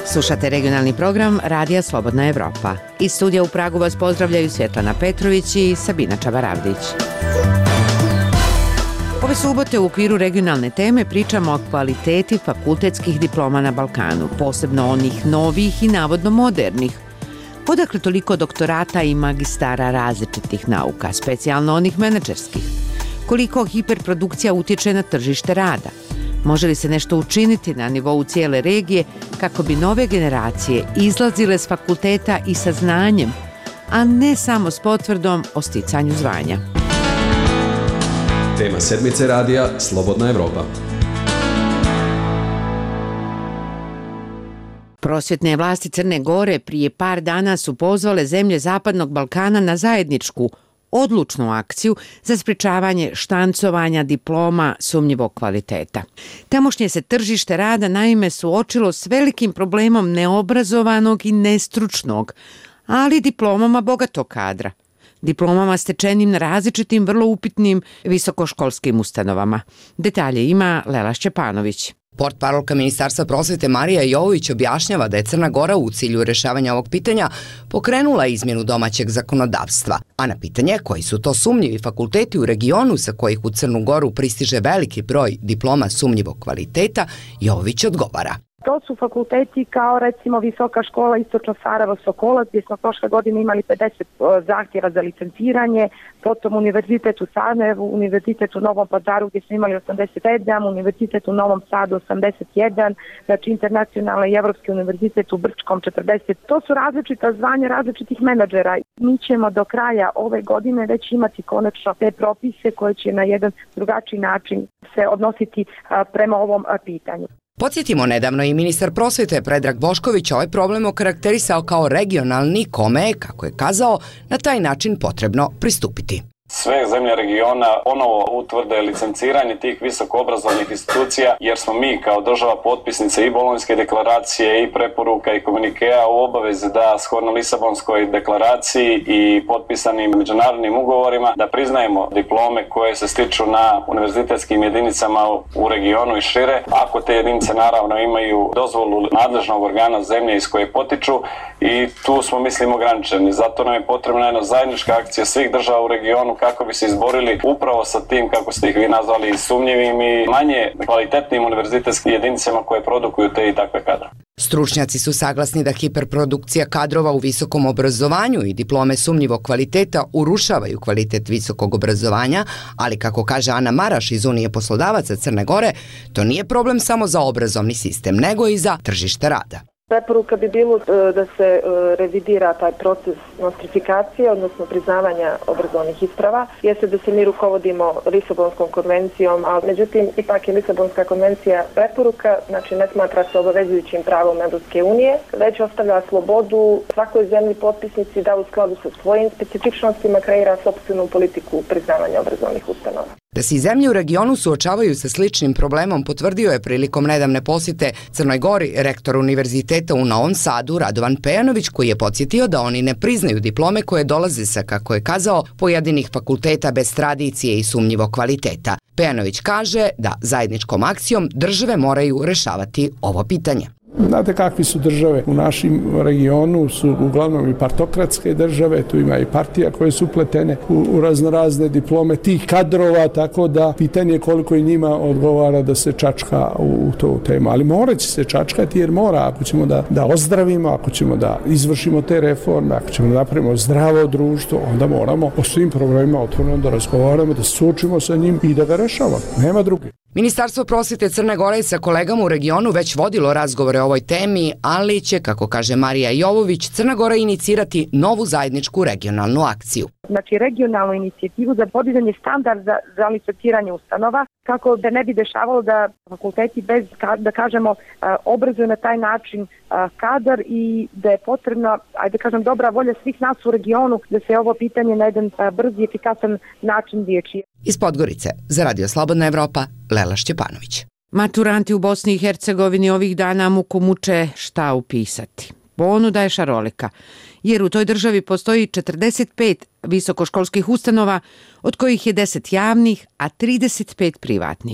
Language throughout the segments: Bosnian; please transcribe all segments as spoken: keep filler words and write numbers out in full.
Slušate regionalni program Radija Slobodna Evropa. Iz studija u Pragu vas pozdravljaju Svjetlana Petrović i Sabina Čabaravdić. Ove subote u okviru regionalne teme pričamo o kvaliteti fakultetskih diploma na Balkanu, posebno onih novih i navodno modernih. Odakle toliko doktorata i magistara različitih nauka, specijalno onih menadžerskih? Koliko hiperprodukcija utječe na tržište rada? Može li se nešto učiniti na nivou cijele regije kako bi nove generacije izlazile s fakulteta i sa znanjem, a ne samo s potvrdom o sticanju zvanja? Tema sedmice radija Slobodna Evropa. Prosvjetne vlasti Crne Gore prije par dana su pozvale zemlje Zapadnog Balkana na zajedničku, odlučnu akciju za sprječavanje štancovanja diploma sumnjivog kvaliteta. Tamošnje se tržište rada naime suočilo s velikim problemom neobrazovanog i nestručnog, ali diplomama bogatog kadra. Diplomama stečenim na različitim vrlo upitnim visokoškolskim ustanovama. Detalje ima Lela Šćepanović. Portparolka Ministarstva prosvete Marija Jovović objašnjava da je Crna Gora u cilju rješavanja ovog pitanja pokrenula izmjenu domaćeg zakonodavstva, a na pitanje koji su to sumnjivi fakulteti u regionu sa kojih u Crnu Goru pristiže veliki broj diploma sumnjivog kvaliteta, Jovović odgovara. To su fakulteti kao recimo Visoka škola Istočno Sarajevo Sokolac, gdje smo prošle godine imali pedeset zahtjeva za licenciranje, potom Univerzitet u Sarajevu, Univerzitet u Novom Pazaru gdje smo imali osamdeset sedam, Univerzitet u Novom Sadu osamdeset jedan, znači Internacionalni i Evropski univerzitet u Brčkom četrdeset. To su različita zvanja različitih menadžera. Mi ćemo do kraja ove godine već imati konačno te propise koje će na jedan drugačiji način se odnositi prema ovom pitanju. Podsjetimo, nedavno i ministar prosvete Predrag Bošković ovaj problem okarakterisao kao regionalni kome je, kako je kazao, na taj način potrebno pristupiti. Sve zemlje regiona ponovo utvrde licenciranje tih visokoobrazovnih institucija, jer smo mi kao država potpisnice i Bolonjske deklaracije i preporuka i komunikea u obavezi da shodno Lisabonskoj deklaraciji i potpisanim međunarodnim ugovorima da priznajemo diplome koje se stiču na univerzitetskim jedinicama u regionu i šire, ako te jedinice naravno imaju dozvolu nadležnog organa zemlje iz koje potiču, i tu smo mislim ograničeni. Zato nam je potrebna jedna zajednička akcija svih država u regionu kako bi se izborili upravo sa tim, kako ste ih vi nazvali, sumnjivim i manje kvalitetnim univerzitetskim jedinicama koje produkuju te i takve kadre. Stručnjaci su saglasni da hiperprodukcija kadrova u visokom obrazovanju i diplome sumnjivog kvaliteta urušavaju kvalitet visokog obrazovanja, ali kako kaže Ana Maraš iz Unije poslodavaca Crne Gore, to nije problem samo za obrazovni sistem, nego i za tržište rada. Preporuka bi bilo da se revidira taj proces nostrifikacije, odnosno priznavanja obrazovnih isprava. Jeste da se mi rukovodimo Lisabonskom konvencijom, ali međutim ipak je Lisabonska konvencija preporuka, znači ne smatra se obavezujućim pravom Evropske unije, već ostavlja slobodu svakoj zemlji potpisnici da u skladu sa svojim specifičnostima kreira sopstvenu politiku priznavanja obrazovnih ustanova. Da se i zemlje u regionu suočavaju sa sličnim problemom potvrdio je prilikom nedavne posjete Crnoj Gori rektor Univerziteta u Novom Sadu Radovan Pejanović, koji je podsjetio da oni ne priznaju diplome koje dolaze sa, kako je kazao, pojedinih fakulteta bez tradicije i sumnjivog kvaliteta. Pejanović kaže da zajedničkom akcijom države moraju rešavati ovo pitanje. Znate kakvi su države u našem regionu, su uglavnom i partokratske države, tu ima i partija koje su upletene u, u raznorazne diplome tih kadrova, tako da pitanje je koliko i njima odgovara da se čačka u, u to temu. Ali morat će se čačkati jer mora, ako ćemo da, da ozdravimo, ako ćemo da izvršimo te reforme, ako ćemo da napravimo zdravo društvo, onda moramo o svim problemima otvoreno da razgovaramo, da se suočimo sa njim i da ga rešavamo. Nema druge. Ministarstvo prosvete Crne Gore sa kolegama u regionu već vodilo razgovore o ovoj temi, ali će, kako kaže Marija Jovović, Crna Gora inicirati novu zajedničku regionalnu akciju. Znači regionalnu inicijativu za podizanje standarda za licenciranje ustanova, kako da ne bi dešavalo da fakulteti bez, da kažemo, obrazuju na taj način kadar i da je potrebna, ajde da kažem, dobra volja svih nas u regionu da se ovo pitanje na jedan brz i efikasan način riješi. Iz Podgorice, za Radio Slobodna Evropa, Lela Šćepanović. Maturanti u Bosni i Hercegovini ovih dana muku muče šta upisati. Ponuda je šarolika, jer u toj državi postoji četrdeset pet visokoškolskih ustanova, od kojih je deset javnih, a trideset pet privatnih.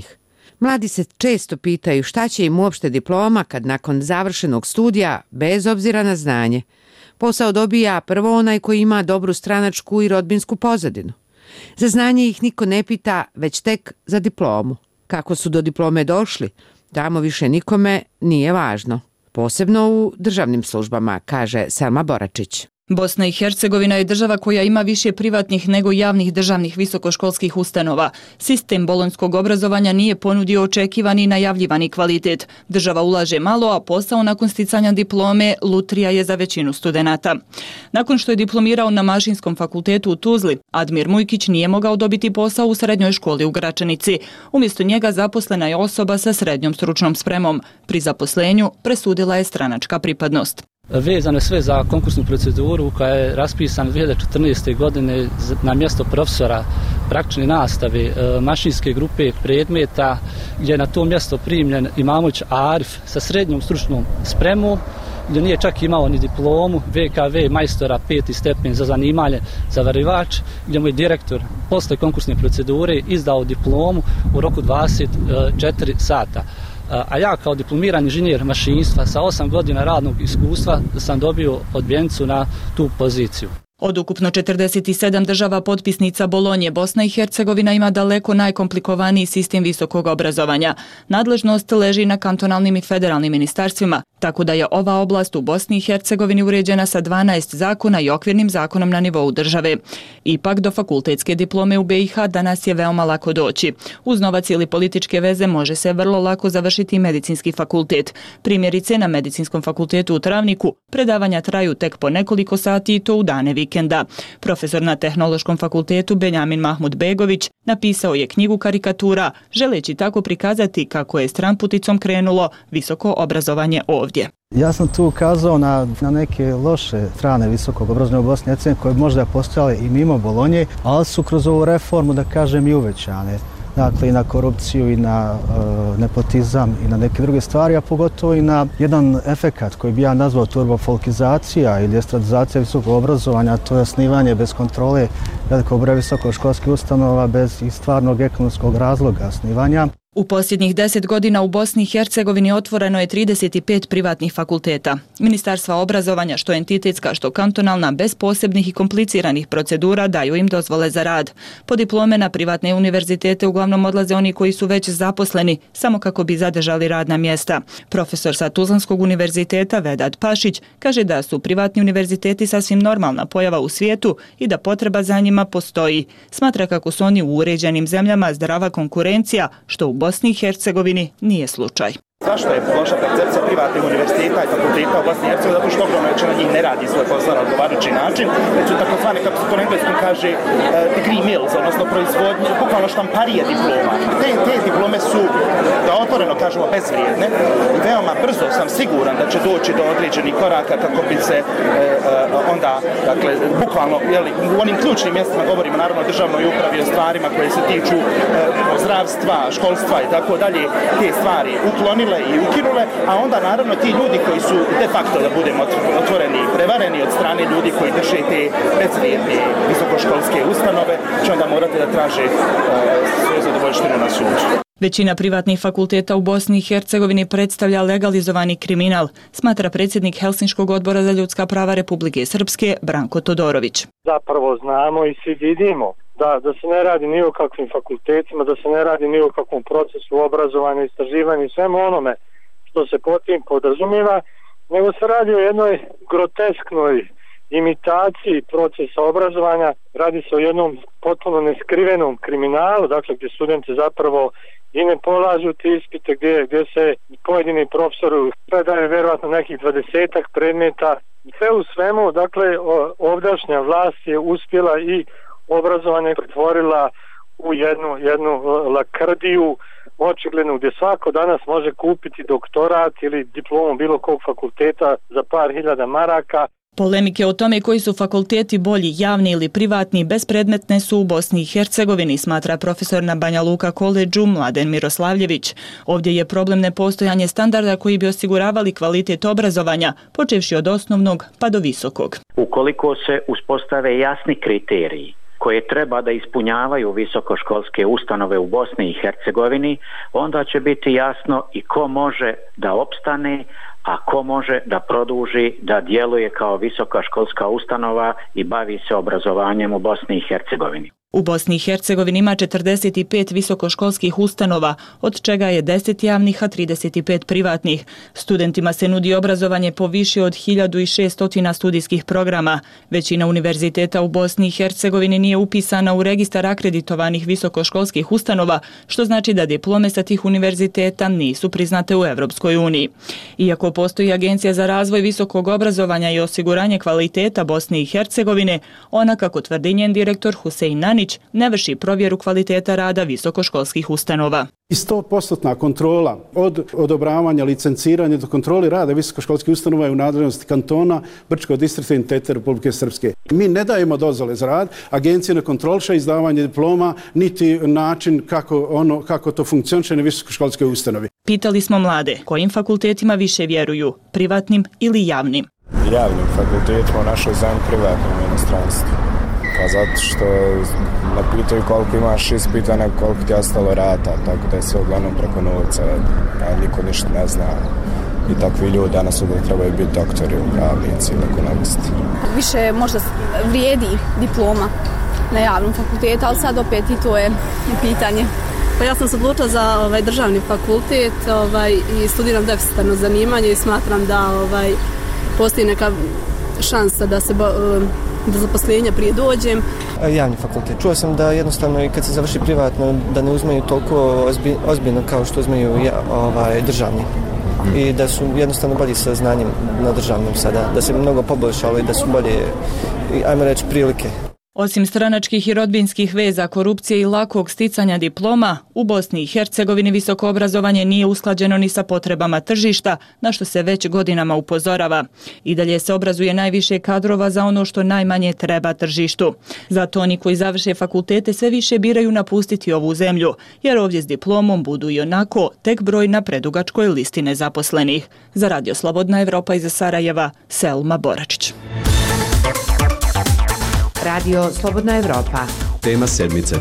Mladi se često pitaju šta će im uopšte diploma kad nakon završenog studija, bez obzira na znanje, posao dobija prvo onaj koji ima dobru stranačku i rodbinsku pozadinu. Za znanje ih niko ne pita, već tek za diplomu. Kako su do diplome došli, tamo više nikome nije važno. Posebno u državnim službama, kaže Selma Boračić. Bosna i Hercegovina je država koja ima više privatnih nego javnih državnih visokoškolskih ustanova. Sistem bolonjskog obrazovanja nije ponudio očekivani i najavljivani kvalitet. Država ulaže malo, a posao nakon sticanja diplome lutrija je za većinu studenata. Nakon što je diplomirao na Mašinskom fakultetu u Tuzli, Admir Mujkić nije mogao dobiti posao u srednjoj školi u Gračanici. Umjesto njega zaposlena je osoba sa srednjom stručnom spremom. Pri zaposlenju presudila je stranačka pripadnost. Vezano sve za konkursnu proceduru koja je raspisana dvije hiljade četrnaeste. godine na mjesto profesora praktične nastave mašinske grupe predmeta, gdje je na to mjesto primljen Imamović Arif sa srednjom stručnom spremom, gdje nije čak imao ni diplomu, V K V majstora peti stepen za zanimanje zavarivač, gdje mu je direktor posle konkursne procedure izdao diplomu u roku dvadeset četiri sata. A ja kao diplomirani inženjer mašinstva sa osam godina radnog iskustva sam dobio odbijenicu na tu poziciju. Od ukupno četrdeset sedam država potpisnica Bolonje, Bosna i Hercegovina ima daleko najkomplikovaniji sistem visokog obrazovanja. Nadležnost leži na kantonalnim i federalnim ministarstvima, tako da je ova oblast u Bosni i Hercegovini uređena sa dvanaest zakona i okvirnim zakonom na nivou države. Ipak do fakultetske diplome u B i H danas je veoma lako doći. Uz novac ili političke veze može se vrlo lako završiti medicinski fakultet. Primjerice, na Medicinskom fakultetu u Travniku predavanja traju tek po nekoliko sati i to u dane vikenda. Profesor na Tehnološkom fakultetu Benjamin Mahmud Begović napisao je knjigu karikatura, želeći tako prikazati kako je stranputicom krenulo visoko obrazovanje ovdje. Ja sam tu ukazao na, na neke loše strane visokog obrazovanja u Bosni i Hercegovini koje možda postojale i mimo Bolonje, ali su kroz ovu reformu, da kažem, i uvećane. Dakle, i na korupciju, i na e, nepotizam, i na neke druge stvari, a pogotovo i na jedan efekat koji bi ja nazvao turbofolkizacija ili estradizacija visokog obrazovanja, to je osnivanje bez kontrole velikog broja visokoškolskih ustanova bez i stvarnog ekonomskog razloga osnivanja. U posljednjih deset godina u Bosni i Hercegovini otvoreno je trideset pet privatnih fakulteta. Ministarstva obrazovanja, što entitetska, što kantonalna, bez posebnih i kompliciranih procedura daju im dozvole za rad. Po diplome na privatne univerzitete uglavnom odlaze oni koji su već zaposleni, samo kako bi zadržali radna mjesta. Profesor sa Tuzlanskog univerziteta Vedat Pašić kaže da su privatni univerziteti sasvim normalna pojava u svijetu i da potreba za njima postoji. Smatra kako su oni u uređenim zemljama zdrava konkurencija, što u Bosni i Hercegovini nije slučaj. Zašto je loša percepcija privatnih univerziteta i fakulteta u Bosni i Hercegovini? Zato što ogromna većina njih ne radi svoj posao na odgovarajući način, već su takozvane, kako se to na engleskom kaže, uh, degree mills, odnosno proizvodnje, bukvalno štamparije diploma. Te, te diplome su, da otvoreno kažemo, bezvrijedne i veoma brzo sam siguran da će doći do određenih koraka kako bi se uh, uh, onda, dakle, bukvalno, jeli, u onim ključnim mjestima govorimo naravno o državnoj upravi, o stvarima koje se tiču uh, zdravstva, školstva i tako dalje, te stvari uklonile i ukinule, a onda naravno ti ljudi koji su de facto, da budemo otvoreni i prevareni od strane ljudi koji drže te bezvrijedne visokoškolske ustanove, će onda morati da traže uh, svoju zadovoljštinu na sudu. Većina privatnih fakulteta u Bosni i Hercegovini predstavlja legalizovani kriminal, smatra predsjednik Helsinškog odbora za ljudska prava Republike Srpske Branko Todorović. Zapravo znamo i svi vidimo da, da se ne radi ni o kakvim fakultetima, da se ne radi ni o kakvom procesu obrazovanja, istraživanja i svemu onome što se pod tim podrazumijeva, nego se radi o jednoj grotesknoj imitaciji procesa obrazovanja. Radi se o jednom potpuno neskrivenom kriminalu, dakle gdje studenti zapravo i ne polažu te ispite, gdje, gdje se pojedini profesori predaju vjerojatno nekih dvadesetak predmeta. Sve u svemu, dakle, ovdašnja vlast je uspjela i obrazovanje pretvorila u jednu, jednu lakrdiju, očigledno gdje svako danas može kupiti doktorat ili diplomu bilo kog fakulteta za par hiljada maraka. Polemike o tome koji su fakulteti bolji, javni ili privatni, bespredmetne su u Bosni i Hercegovini, smatra profesor na Banja Luka koledžu Mladen Miroslavljević. Ovdje je problem nepostojanje standarda koji bi osiguravali kvalitet obrazovanja, počevši od osnovnog pa do visokog. Ukoliko se uspostave jasni kriteriji koje treba da ispunjavaju visokoškolske ustanove u Bosni i Hercegovini, onda će biti jasno i ko može da opstane, a ko može da produži da djeluje kao visoka školska ustanova i bavi se obrazovanjem u Bosni i Hercegovini. U Bosni i Hercegovini ima četrdeset pet visokoškolskih ustanova, od čega je deset javnih, a trideset pet privatnih. Studentima se nudi obrazovanje po više od hiljadu šesto studijskih programa. Većina univerziteta u Bosni i Hercegovini nije upisana u registar akreditovanih visokoškolskih ustanova, što znači da diplome sa tih univerziteta nisu priznate u Evropskoj uniji. Iako postoji Agencija za razvoj visokog obrazovanja i osiguranje kvaliteta Bosne i Hercegovine, ona, kako tvrdi njen direktor Husein Nanić, ne vrši provjeru kvaliteta rada visokoškolskih ustanova. I sto posto kontrola od odobravanja, licenciranja do kontroli rada visokoškolskih ustanova je u nadležnosti kantona Brčkog distrikta i entiteta Republike Srpske. Mi ne dajemo dozvole za rad, agencija ne kontroliše izdavanje diploma, niti način kako, ono, kako to funkcioniše na visokoškolskoj ustanovi. Pitali smo mlade kojim fakultetima više vjeruju, privatnim ili javnim. Javnim fakultetima u našoj zemlji, privatnim u inostranstvu. Pa zato što ne pitaju koliko imaš ispita, nego koliko ti je ostalo rata, tako da je sve uglavnom preko novca, a niko ništa ne zna. I takvi ljudi danas uvijek trebaju biti doktori, pravnici ili ekonomisti. Više možda vrijedi diploma na javnom fakultetu, ali sad opet i to je pitanje. Pa ja sam se odlučila za ovaj, državni fakultet ovaj, i studiram deficitarno zanimanje i smatram da ovaj, postoji neka šansa da se do zaposlenja prije dođem. Javni fakultet. Čuo sam da jednostavno i kad se završi privatno da ne uzmeju toliko ozbi, ozbiljno kao što uzmeju ja, ovaj, državni. I da su jednostavno bolji sa znanjem na državnom sada. Da se mnogo poboljšalo i da su bolje, ajmo reći, prilike. Osim stranačkih i rodbinskih veza, korupcije i lakog sticanja diploma, u Bosni i Hercegovini visoko obrazovanje nije usklađeno ni sa potrebama tržišta, na što se već godinama upozorava. I dalje se obrazuje najviše kadrova za ono što najmanje treba tržištu. Zato oni koji završe fakultete sve više biraju napustiti ovu zemlju, jer ovdje s diplomom budu i onako tek broj na predugačkoj listi nezaposlenih. Za Radio Slobodna Evropa iz Sarajeva, Selma Boračić. Radio Slobodna Evropa. Tema sedmice.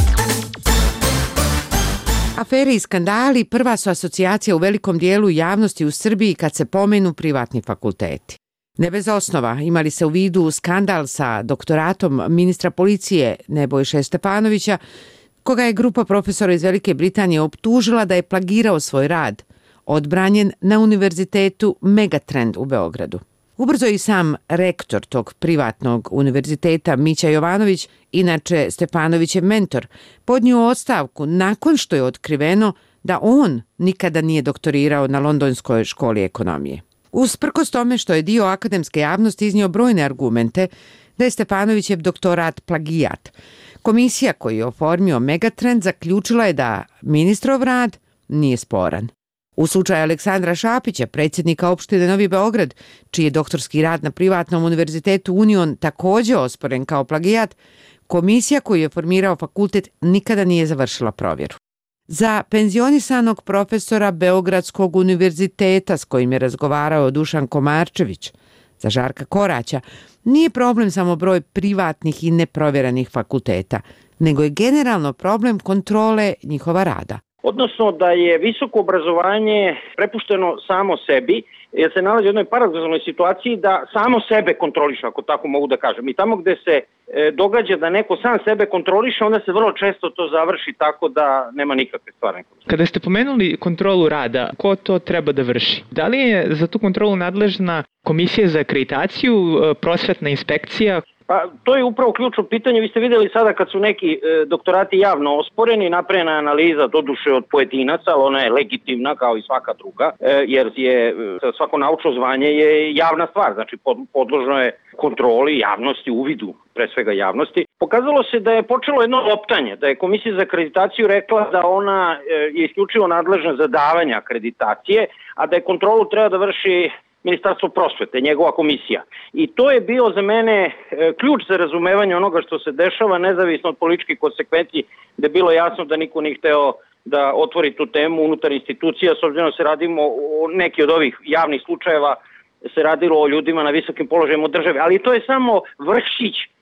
Afere i skandali prva su asocijacija u velikom dijelu javnosti u Srbiji kad se pomenu privatni fakulteti. Ne bez osnova, imali se u vidu skandal sa doktoratom ministra policije Nebojše Stefanovića, koga je grupa profesora iz Velike Britanije optužila da je plagirao svoj rad, odbranjen na univerzitetu Megatrend u Beogradu. Ubrzo je i sam rektor tog privatnog univerziteta Mića Jovanović, inače Stefanovićev mentor, podnio ostavku nakon što je otkriveno da on nikada nije doktorirao na Londonskoj školi ekonomije. Usprkos tome što je dio akademske javnosti iznio brojne argumente da je Stefanovićev doktorat plagijat, komisija koju je oformio Megatrend zaključila je da ministrov rad nije sporan. U slučaju Aleksandra Šapića, predsjednika opštine Novi Beograd, čiji je doktorski rad na privatnom univerzitetu Union također osporen kao plagijat, komisija koju je formirao fakultet nikada nije završila provjeru. Za penzionisanog profesora Beogradskog univerziteta s kojim je razgovarao Dušan Komarčević, za Žarka Koraća, nije problem samo broj privatnih i neprovjeranih fakulteta, nego je generalno problem kontrole njihova rada. Odnosno da je visoko obrazovanje prepušteno samo sebi, jer se nalazi u jednoj paradoksalnoj situaciji da samo sebe kontroliše, ako tako mogu da kažem. I tamo gde se e, događa da neko sam sebe kontroliše, onda se vrlo često to završi tako da nema nikakve stvarne kontrole. Kada ste pomenuli kontrolu rada, ko to treba da vrši? Da li je za tu kontrolu nadležna komisija za akreditaciju, prosvetna inspekcija? Pa to je upravo ključno pitanje. Vi ste vidjeli sada kad su neki e, doktorati javno osporeni, napravljena analiza doduše od pojedinaca, ali ona je legitimna kao i svaka druga, e, jer je e, svako naučno zvanje je javna stvar, znači pod, podložno je kontroli javnosti, uvidu pre svega javnosti. Pokazalo se da je počelo jedno optanje, da je komisija za akreditaciju rekla da ona e, je isključivo nadležna za davanje akreditacije, a da je kontrolu treba da vrši Ministarstvo prosvete, njegova komisija. I to je bio za mene e, ključ za razumevanje onoga što se dešava, nezavisno od političkih konsekvenci, gde je bilo jasno da niko nije hteo da otvori tu temu unutar institucija, s obzirom da se radimo o neki od ovih javnih slučajeva, se radilo o ljudima na visokim položajima u državi. Ali to je samo vršić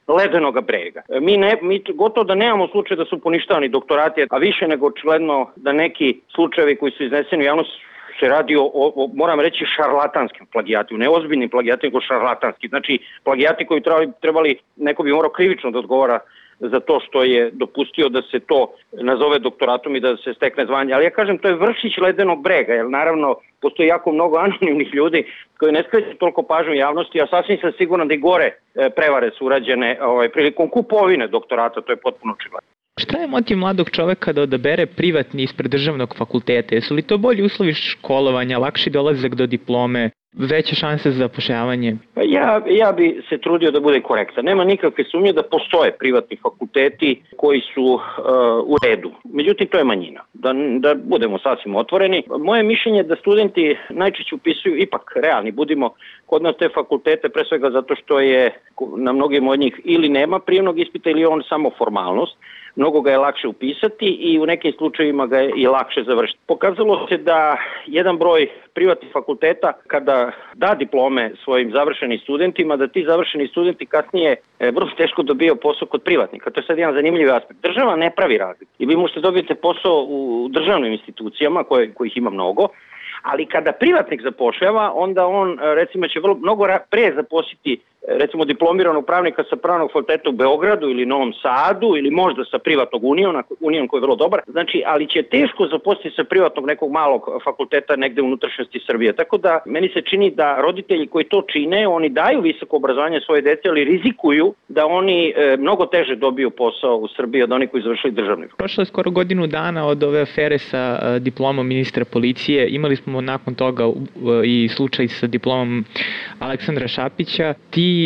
ledenog brega. Mi, ne, mi gotovo da nemamo slučaj da su poništavani doktorati, a više nego očigledno da neki slučajevi koji su izneseni u javnost se radi o, o, moram reći, šarlatanskim plagijatima, ne ozbiljnim plagijatima, nego šarlatanski. Znači, plagijati koji trebali, trebali, neko bi morao krivično da odgovara za to što je dopustio da se to nazove doktoratom i da se stekne zvanje. Ali ja kažem, to je vršić ledenog brega, jer naravno postoji jako mnogo anonimnih ljudi koji ne skreću toliko pažnju javnosti, a sasvim sam siguran da i gore prevare su urađene ovaj, prilikom kupovine doktorata, to je potpuno očigledno. Šta je motiv mladog čoveka da odabere privatni ispred državnog fakulteta? Jesu li to bolji uslovi školovanja, lakši dolazak do diplome, veće šanse za zapošljavanje? Ja, ja bi se trudio da bude korektan. Nema nikakve sumnje da postoje privatni fakulteti koji su uh, u redu. Međutim, to je manjina. Da, da budemo sasvim otvoreni. Moje mišljenje je da studenti najčešće upisuju, ipak realni, budimo kod nas te fakultete, pre svega zato što je na mnogim od njih ili nema prijemnog ispita ili on samo formalnost. Mnogo ga je lakše upisati i u nekim slučajevima ga je i lakše završiti. Pokazalo se da jedan broj privatnih fakulteta kada da diplome svojim završenim studentima, da ti završeni studenti kasnije vrlo teško dobiju posao kod privatnika. To je sad jedan zanimljiv aspekt. Država ne pravi razliku i vi možete dobiti posao u državnim institucijama koje, kojih ima mnogo, ali kada privatnik zapošljava, onda on recimo će vrlo, mnogo pre zaposliti recimo diplomiranog pravnika sa pravnog fakulteta u Beogradu ili Novom Sadu ili možda sa privatnog unijona, unijon koji je vrlo dobar, znači, ali će teško zaposliti sa privatnog nekog malog fakulteta negde u unutrašnjosti Srbije. Tako da meni se čini da roditelji koji to čine, oni daju visoko obrazovanje svoje dece, ali rizikuju da oni e, mnogo teže dobiju posao u Srbiji od onih koji završili državni. Prošlo je skoro godinu dana od ove afere sa uh, diplomom ministra policije. Imali smo nakon toga uh, i slučaj sa diplomom Aleksandra Šapića. Ti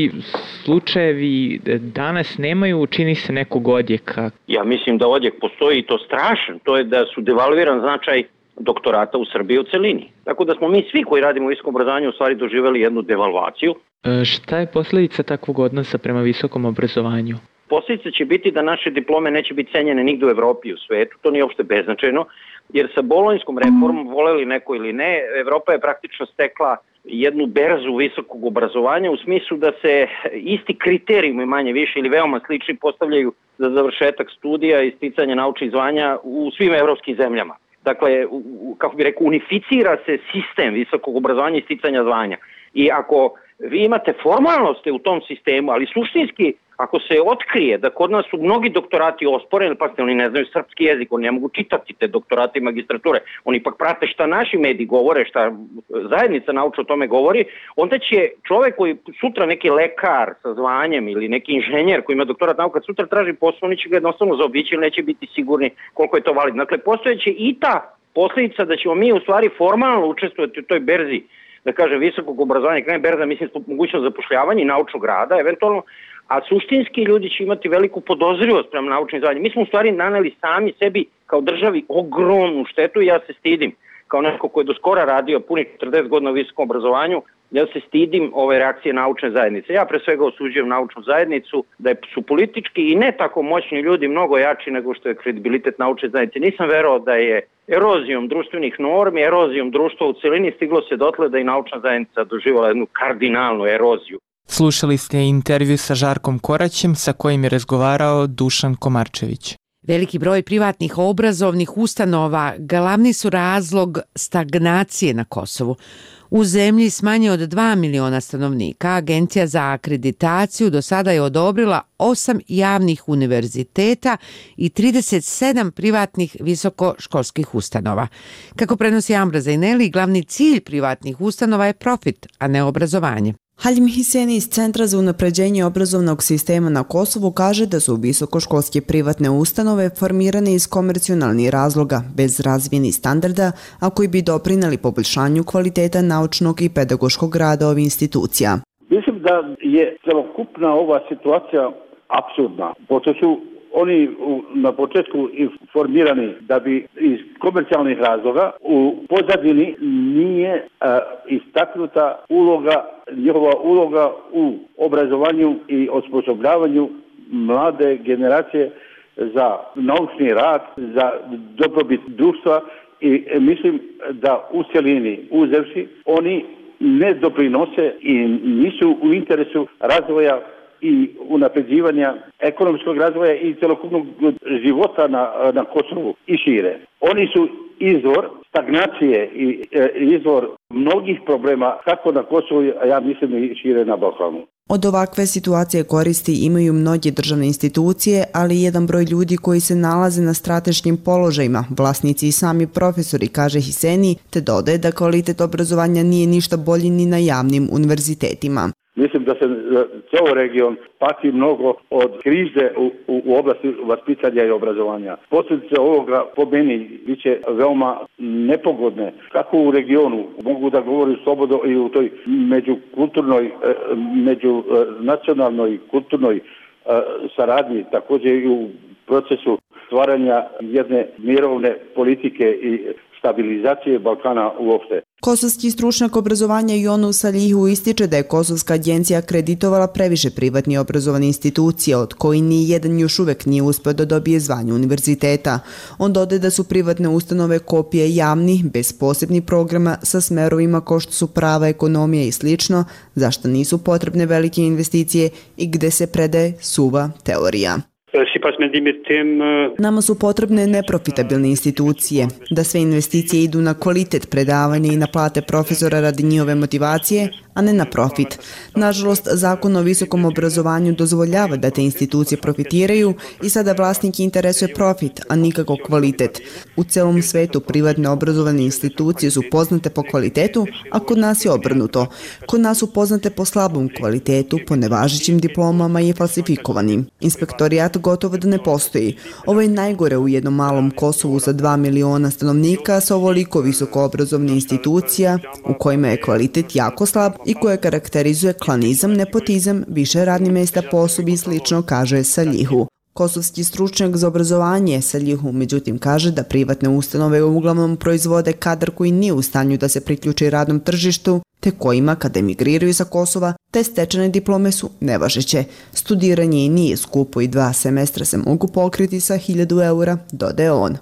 slučajevi danas nemaju, čini se, nekog odjeka. Ja mislim da odjek postoji i to strašan. To je da su devalviran značaj doktorata u Srbiji u celini. Tako da smo mi svi koji radimo u visokom obrazovanju u stvari doživjeli jednu devalvaciju. E, šta je posljedica takvog odnosa prema visokom obrazovanju? Posljedica će biti da naše diplome neće biti cenjene nigde u Evropi i u svetu. To nije uopšte beznačajno, jer sa bolonjskom reformom, voleli neko ili ne, Evropa je praktično stekla jednu berzu visokog obrazovanja u smislu da se isti kriterijumi manje više ili veoma slični postavljaju za završetak studija i sticanje naučnih zvanja u svim evropskim zemljama. Dakle, kako bi rekao, unificira se sistem visokog obrazovanja i sticanja zvanja. I ako vi imate formalnosti u tom sistemu, ali suštinski, ako se otkrije da kod nas su mnogi doktorati osporeni, pa oni ne znaju srpski jezik, oni ne mogu čitati te doktorate i magistrature, oni ipak prate šta naši mediji govore, šta zajednica nauča o tome govori, onda će čovek koji sutra neki lekar sa zvanjem ili neki inženjer koji ima doktorat nauka, sutra traži posao, oni će ga jednostavno zaobići ili neće biti sigurni koliko je to validno. Dakle, postojeće i ta posljedica da ćemo mi u stvari formalno učestvovati u toj berzi, da kažem, visokog obrazovanja, kada je berza, mislim, mogućnost zapošljavanja i naučnog rada, eventualno, a suštinski ljudi će imati veliku podozrivost prema naučnim zvanjima. Mi smo u stvari naneli sami sebi kao državi ogromnu štetu i ja se stidim, kao neko ko je do skora radio punih četrdeset godina u visokom obrazovanju, ja se stidim ove reakcije naučne zajednice. Ja pre svega osuđujem naučnu zajednicu, da su politički i ne tako moćni ljudi mnogo jači nego što je kredibilitet naučne zajednice. Nisam verovao da je erozijom društvenih normi, erozijom društva u celini stiglo se dotle da i naučna zajednica doživjela jednu kardinalnu eroziju. Slušali ste intervju sa Žarkom Koraćem sa kojim je razgovarao Dušan Komarčević. Veliki broj privatnih obrazovnih ustanova glavni su razlog stagnacije na Kosovu. U zemlji s manje od dva miliona stanovnika Agencija za akreditaciju do sada je odobrila osam javnih univerziteta i trideset sedam privatnih visokoškolskih ustanova. Kako prenosi Amra Zaineli, glavni cilj privatnih ustanova je profit, a ne obrazovanje. Haljim Hiseni iz Centra za unapređenje obrazovnog sistema na Kosovu kaže da su visokoškolske privatne ustanove formirane iz komercionalnih razloga, bez razvijenih standarda, a koji bi doprineli poboljšanju kvaliteta naučnog i pedagoškog rada ovih institucija. Mislim da je celokupna ova situacija apsurdna, pošto su oni na početku formirani da bi iz komercijalnih razloga u pozadini nije a, istaknuta uloga, njihova uloga u obrazovanju i osposobljavanju mlade generacije za naučni rad, za dobrobit društva i mislim da u cjelini uzevši oni ne doprinose i nisu u interesu razvoja i unapređivanja ekonomskog razvoja i celokupnog života na, na Kosovu i šire. Oni su izvor stagnacije i e, izvor mnogih problema kako na Kosovu, a ja mislim i šire na Balkanu. Od ovakve situacije koristi imaju mnoge državne institucije, ali i jedan broj ljudi koji se nalaze na strateškim položajima, vlasnici i sami profesori, kaže Hiseni, te dodaje da kvalitet obrazovanja nije ništa bolji ni na javnim univerzitetima. Mislim da se ceo region pati mnogo od krize u, u, u oblasti vaspitanja i obrazovanja. Posljedice ovoga po meni biće veoma nepogodne. Kako u regionu, mogu da govorim slobodno i u toj međukulturnoj, međunacionalnoj kulturnoj saradnji, također i u procesu stvaranja jedne mirovne politike i stabilizacije Balkana uopšte. Kosovski stručnjak obrazovanja Jonu Salihu ističe da je Kosovska agencija akreditovala previše privatni obrazovane institucije, od koji ni jedan još uvek nije uspeo da dobije zvanje univerziteta. On dodaje da su privatne ustanove kopije javnih, bez posebnih programa, sa smerovima kao što su prava, ekonomija i slično, zašto nisu potrebne velike investicije i gde se predaje suva teorija. Nama su potrebne neprofitabilne institucije, da sve investicije idu na kvalitet predavanja i na plate profesora radi njihove motivacije, a ne na profit. Nažalost, zakon o visokom obrazovanju dozvoljava da te institucije profitiraju i sada vlasnik interesuje profit, a nikako kvalitet. U celom svetu privatne obrazovane institucije su poznate po kvalitetu, a kod nas je obrnuto. Kod nas su poznate po slabom kvalitetu, po nevažećim diplomama i falsifikovanim. Inspektorijat gotovo da ne postoji. Ovo je najgore u jednom malom Kosovu sa dva miliona stanovnika sa ovoliko visoko obrazovne institucija u kojima je kvalitet jako slab i koje karakterizuje klanizam, nepotizam, više radnih mesta po osobi i slično, kaže Salihu. Kosovski stručnjak za obrazovanje Salihu međutim kaže da privatne ustanove uglavnom proizvode kadar koji nije u stanju da se priključi radnom tržištu, te kojima kada emigriraju sa Kosova, te stečene diplome su nevažeće. Studiranje i nije skupo i dva semestra se mogu pokriti sa hiljadu eura, dodaje on.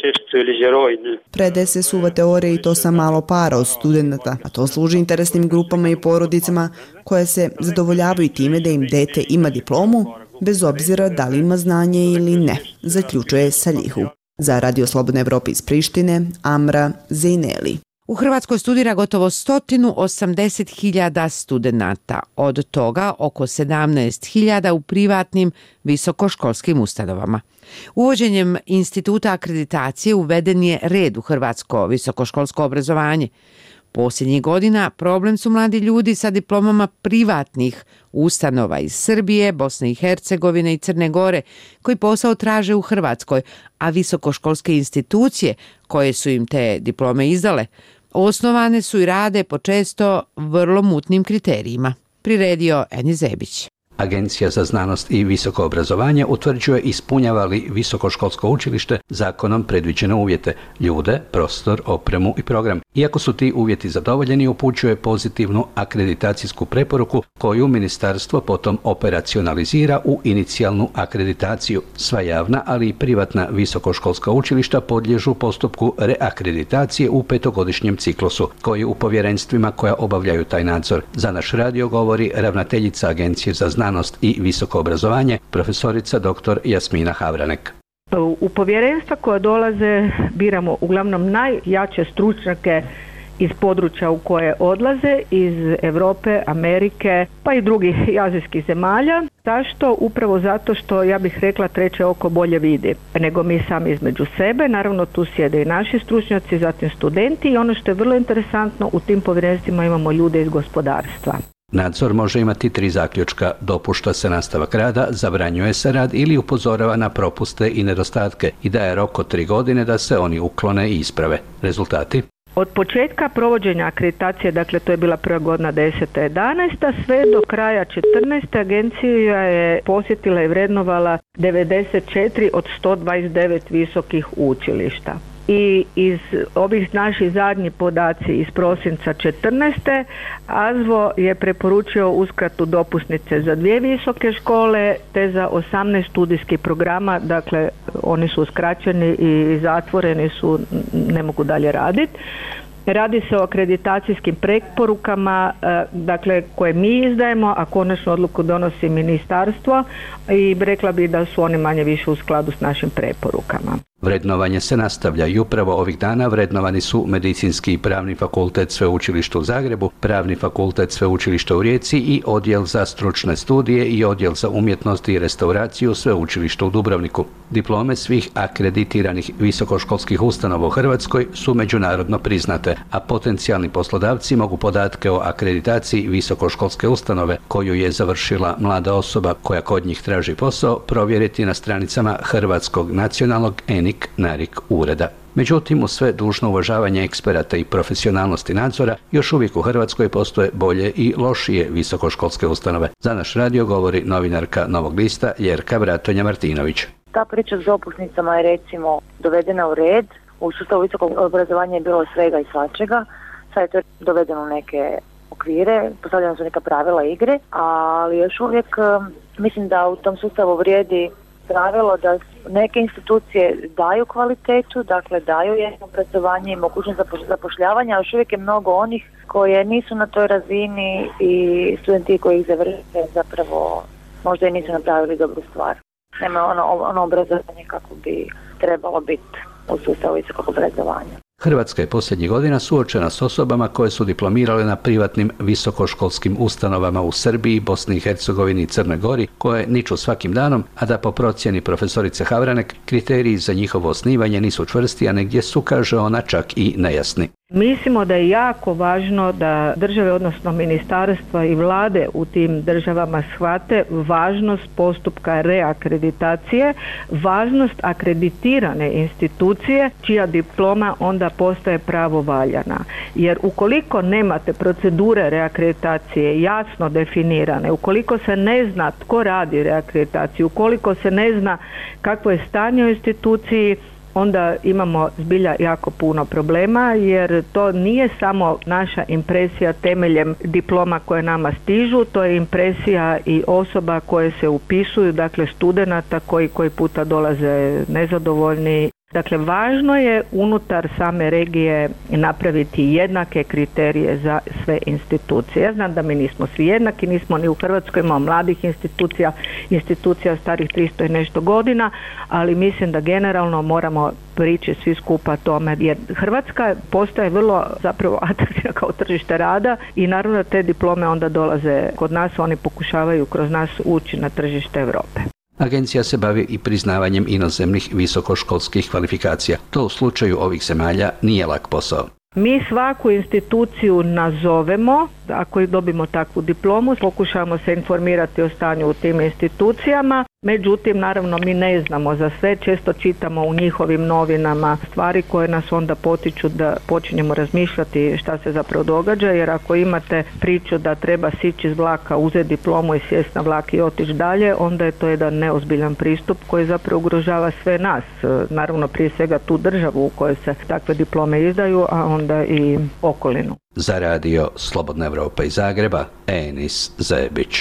Predaje se suva teorija i to sa malo para od studenta, a to služi interesnim grupama i porodicama koje se zadovoljavaju time da im dete ima diplomu, bez obzira da li ima znanje ili ne, zaključuje Salihu. Za Radio Slobodna Evropa iz Prištine, Amra Zejneli. U Hrvatskoj studira gotovo sto osamdeset hiljada studenata, od toga oko sedamnaest hiljada u privatnim visokoškolskim ustanovama. Uvođenjem instituta akreditacije uveden je red u hrvatsko visokoškolsko obrazovanje. Posljednjih godina problem su mladi ljudi sa diplomama privatnih ustanova iz Srbije, Bosne i Hercegovine i Crne Gore koji posao traže u Hrvatskoj, a visokoškolske institucije koje su im te diplome izdale osnovane su i rade po često vrlo mutnim kriterijima. Priredio Eni Zebić. Agencija za znanost i visoko obrazovanje utvrđuje ispunjava li visokoškolsko učilište zakonom predviđene uvjete, ljude, prostor, opremu i program. Iako su ti uvjeti zadovoljeni, upućuje pozitivnu akreditacijsku preporuku koju ministarstvo potom operacionalizira u inicijalnu akreditaciju. Sva javna, ali i privatna visokoškolska učilišta podliježu postupku reakreditacije u petogodišnjem ciklusu, koji u povjerenstvima koja obavljaju taj nadzor. Za naš radio govori ravnateljica Agencije za znanost i visoko obrazovanje, profesorica doktor Jasmina Havranek. U povjerenstva koja dolaze biramo uglavnom najjače stručnjake iz područja u koje odlaze, iz Europe, Amerike, pa i drugih azijskih zemalja. Zašto? Upravo zato što, ja bih rekla, treće oko bolje vidi nego mi sami između sebe. Naravno, tu sjede i naši stručnjaci, zatim studenti i ono što je vrlo interesantno, u tim povjerenstvima imamo ljude iz gospodarstva. Nadzor može imati tri zaključka: dopušta se nastavak rada, zabranjuje se rad ili upozorava na propuste i nedostatke i daje rok od tri godine da se oni uklone i isprave. Rezultati? Od početka provođenja akreditacije, dakle to je bila prva godina deseta jedanaesta, sve do kraja četrnaeste agencija je posjetila i vrednovala devedeset četiri od sto dvadeset devet visokih učilišta. I iz ovih naših zadnjih podaci iz prosinca četrnaeste AZVO je preporučio uskratu dopusnice za dvije visoke škole te za osamnaest studijskih programa, dakle oni su uskraćeni i zatvoreni su, ne mogu dalje raditi. Radi se o akreditacijskim preporukama, dakle koje mi izdajemo, a konačnu odluku donosi ministarstvo i rekla bi da su oni manje više u skladu s našim preporukama. Vrednovanje se nastavlja i upravo ovih dana vrednovani su Medicinski i Pravni fakultet Sveučilišta u Zagrebu, Pravni fakultet Sveučilišta u Rijeci i Odjel za stručne studije i Odjel za umjetnost i restauraciju Sveučilišta u Dubrovniku. Diplome svih akreditiranih visokoškolskih ustanova u Hrvatskoj su međunarodno priznate, a potencijalni poslodavci mogu podatke o akreditaciji visokoškolske ustanove koju je završila mlada osoba koja kod njih traži posao provjeriti na stranicama Hrvatskog nacionalnog ENIK NARIK ureda. Međutim, uz sve dužno uvažavanje eksperata i profesionalnosti nadzora, još uvijek u Hrvatskoj postoje bolje i lošije visokoškolske ustanove. Za naš radio govori novinarka Novog lista Ljerka Bratonja-Martinović. Ta priča s dopusnicama je recimo dovedena u red. U sustavu visokog obrazovanja je bilo svega i svačega. Sad je to dovedeno u neke okvire, postavljena su neka pravila igre, ali još uvijek mislim da u tom sustavu vrijedi pravilo da neke institucije daju kvalitetu, dakle daju jedno obrazovanje i mogućnost zapošljavanja, a još uvijek je mnogo onih koje nisu na toj razini i studenti koji ih završe zapravo možda i nisu napravili dobru stvar. Nema ono, ono obrazovanje kako bi trebalo biti u sustavu visokog obrazovanja. Hrvatska je posljednjih godina suočena s osobama koje su diplomirale na privatnim visokoškolskim ustanovama u Srbiji, Bosni i Hercegovini i Crnoj Gori, koje niču svakim danom, a da po procjeni profesorice Havranek kriteriji za njihovo osnivanje nisu čvrsti, a negdje su, kaže ona, čak i nejasni. Mislimo da je jako važno da države, odnosno ministarstva i vlade u tim državama shvate važnost postupka reakreditacije, važnost akreditirane institucije čija diploma onda postaje pravovaljana. Jer ukoliko nemate procedure reakreditacije jasno definirane, ukoliko se ne zna tko radi reakreditaciju, ukoliko se ne zna kakvo je stanje u instituciji, onda imamo zbilja jako puno problema, jer to nije samo naša impresija temeljem diploma koje nama stižu, to je impresija i osoba koje se upisuju, dakle studenata koji koji puta dolaze nezadovoljni. Dakle, važno je unutar same regije napraviti jednake kriterije za sve institucije. Ja znam da mi nismo svi jednaki, nismo ni u Hrvatskoj, imamo mladih institucija, institucija starih tristo i nešto godina, ali mislim da generalno moramo prići svi skupa tome, jer Hrvatska postaje vrlo zapravo atraktivna kao tržište rada i naravno te diplome onda dolaze kod nas, oni pokušavaju kroz nas ući na tržište Europe. Agencija se bavi i priznavanjem inozemnih visokoškolskih kvalifikacija. To u slučaju ovih zemalja nije lak posao. Mi svaku instituciju nazovemo, ako dobimo takvu diplomu, pokušamo se informirati o stanju u tim institucijama, međutim, naravno, mi ne znamo za sve, često čitamo u njihovim novinama stvari koje nas onda potiču da počinjemo razmišljati šta se zapravo događa, jer ako imate priču da treba sići iz vlaka, uzeti diplomu i sjesti na vlak i otići dalje, onda je to jedan neozbiljan pristup koji zapravo ugrožava sve nas, naravno prije svega tu državu u kojoj se takve diplome izdaju, a onda i okolinu. Za radio Slobodna Evropa iz Zagreba, Enis Zebić.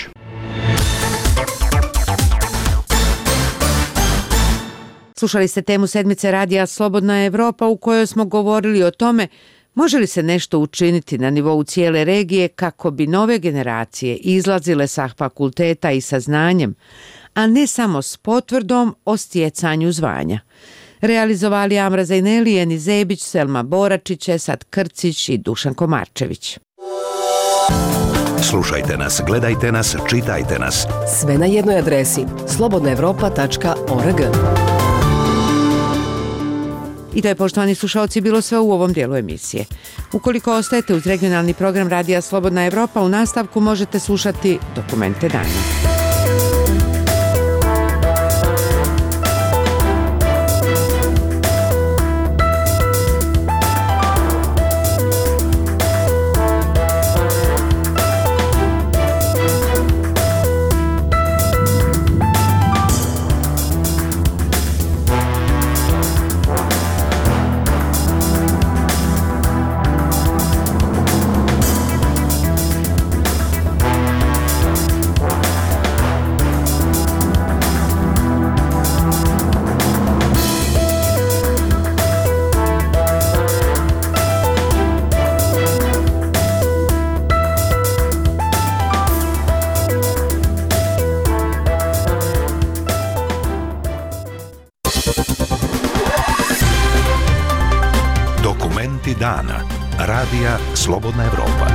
Slušali ste temu sedmice radija Slobodna Evropa u kojoj smo govorili o tome može li se nešto učiniti na nivou cijele regije kako bi nove generacije izlazile sa fakulteta i sa znanjem, a ne samo s potvrdom o stjecanju zvanja. Realizovali Amra Zajneli, Enis Zebić, Selma Boračić, Esad Krcić i Dušan Komarčević. Slušajte nas, gledajte nas, čitajte nas. Sve na jednoj adresi slobodna evropa tačka org. I to je, poštovani slušalci, bilo sve u ovom dijelu emisije. Ukoliko ostajete uz regionalni program Radija Slobodna Evropa, u nastavku možete slušati Dokumente dana. Dokumenti dana. Radija Slobodna Evropa.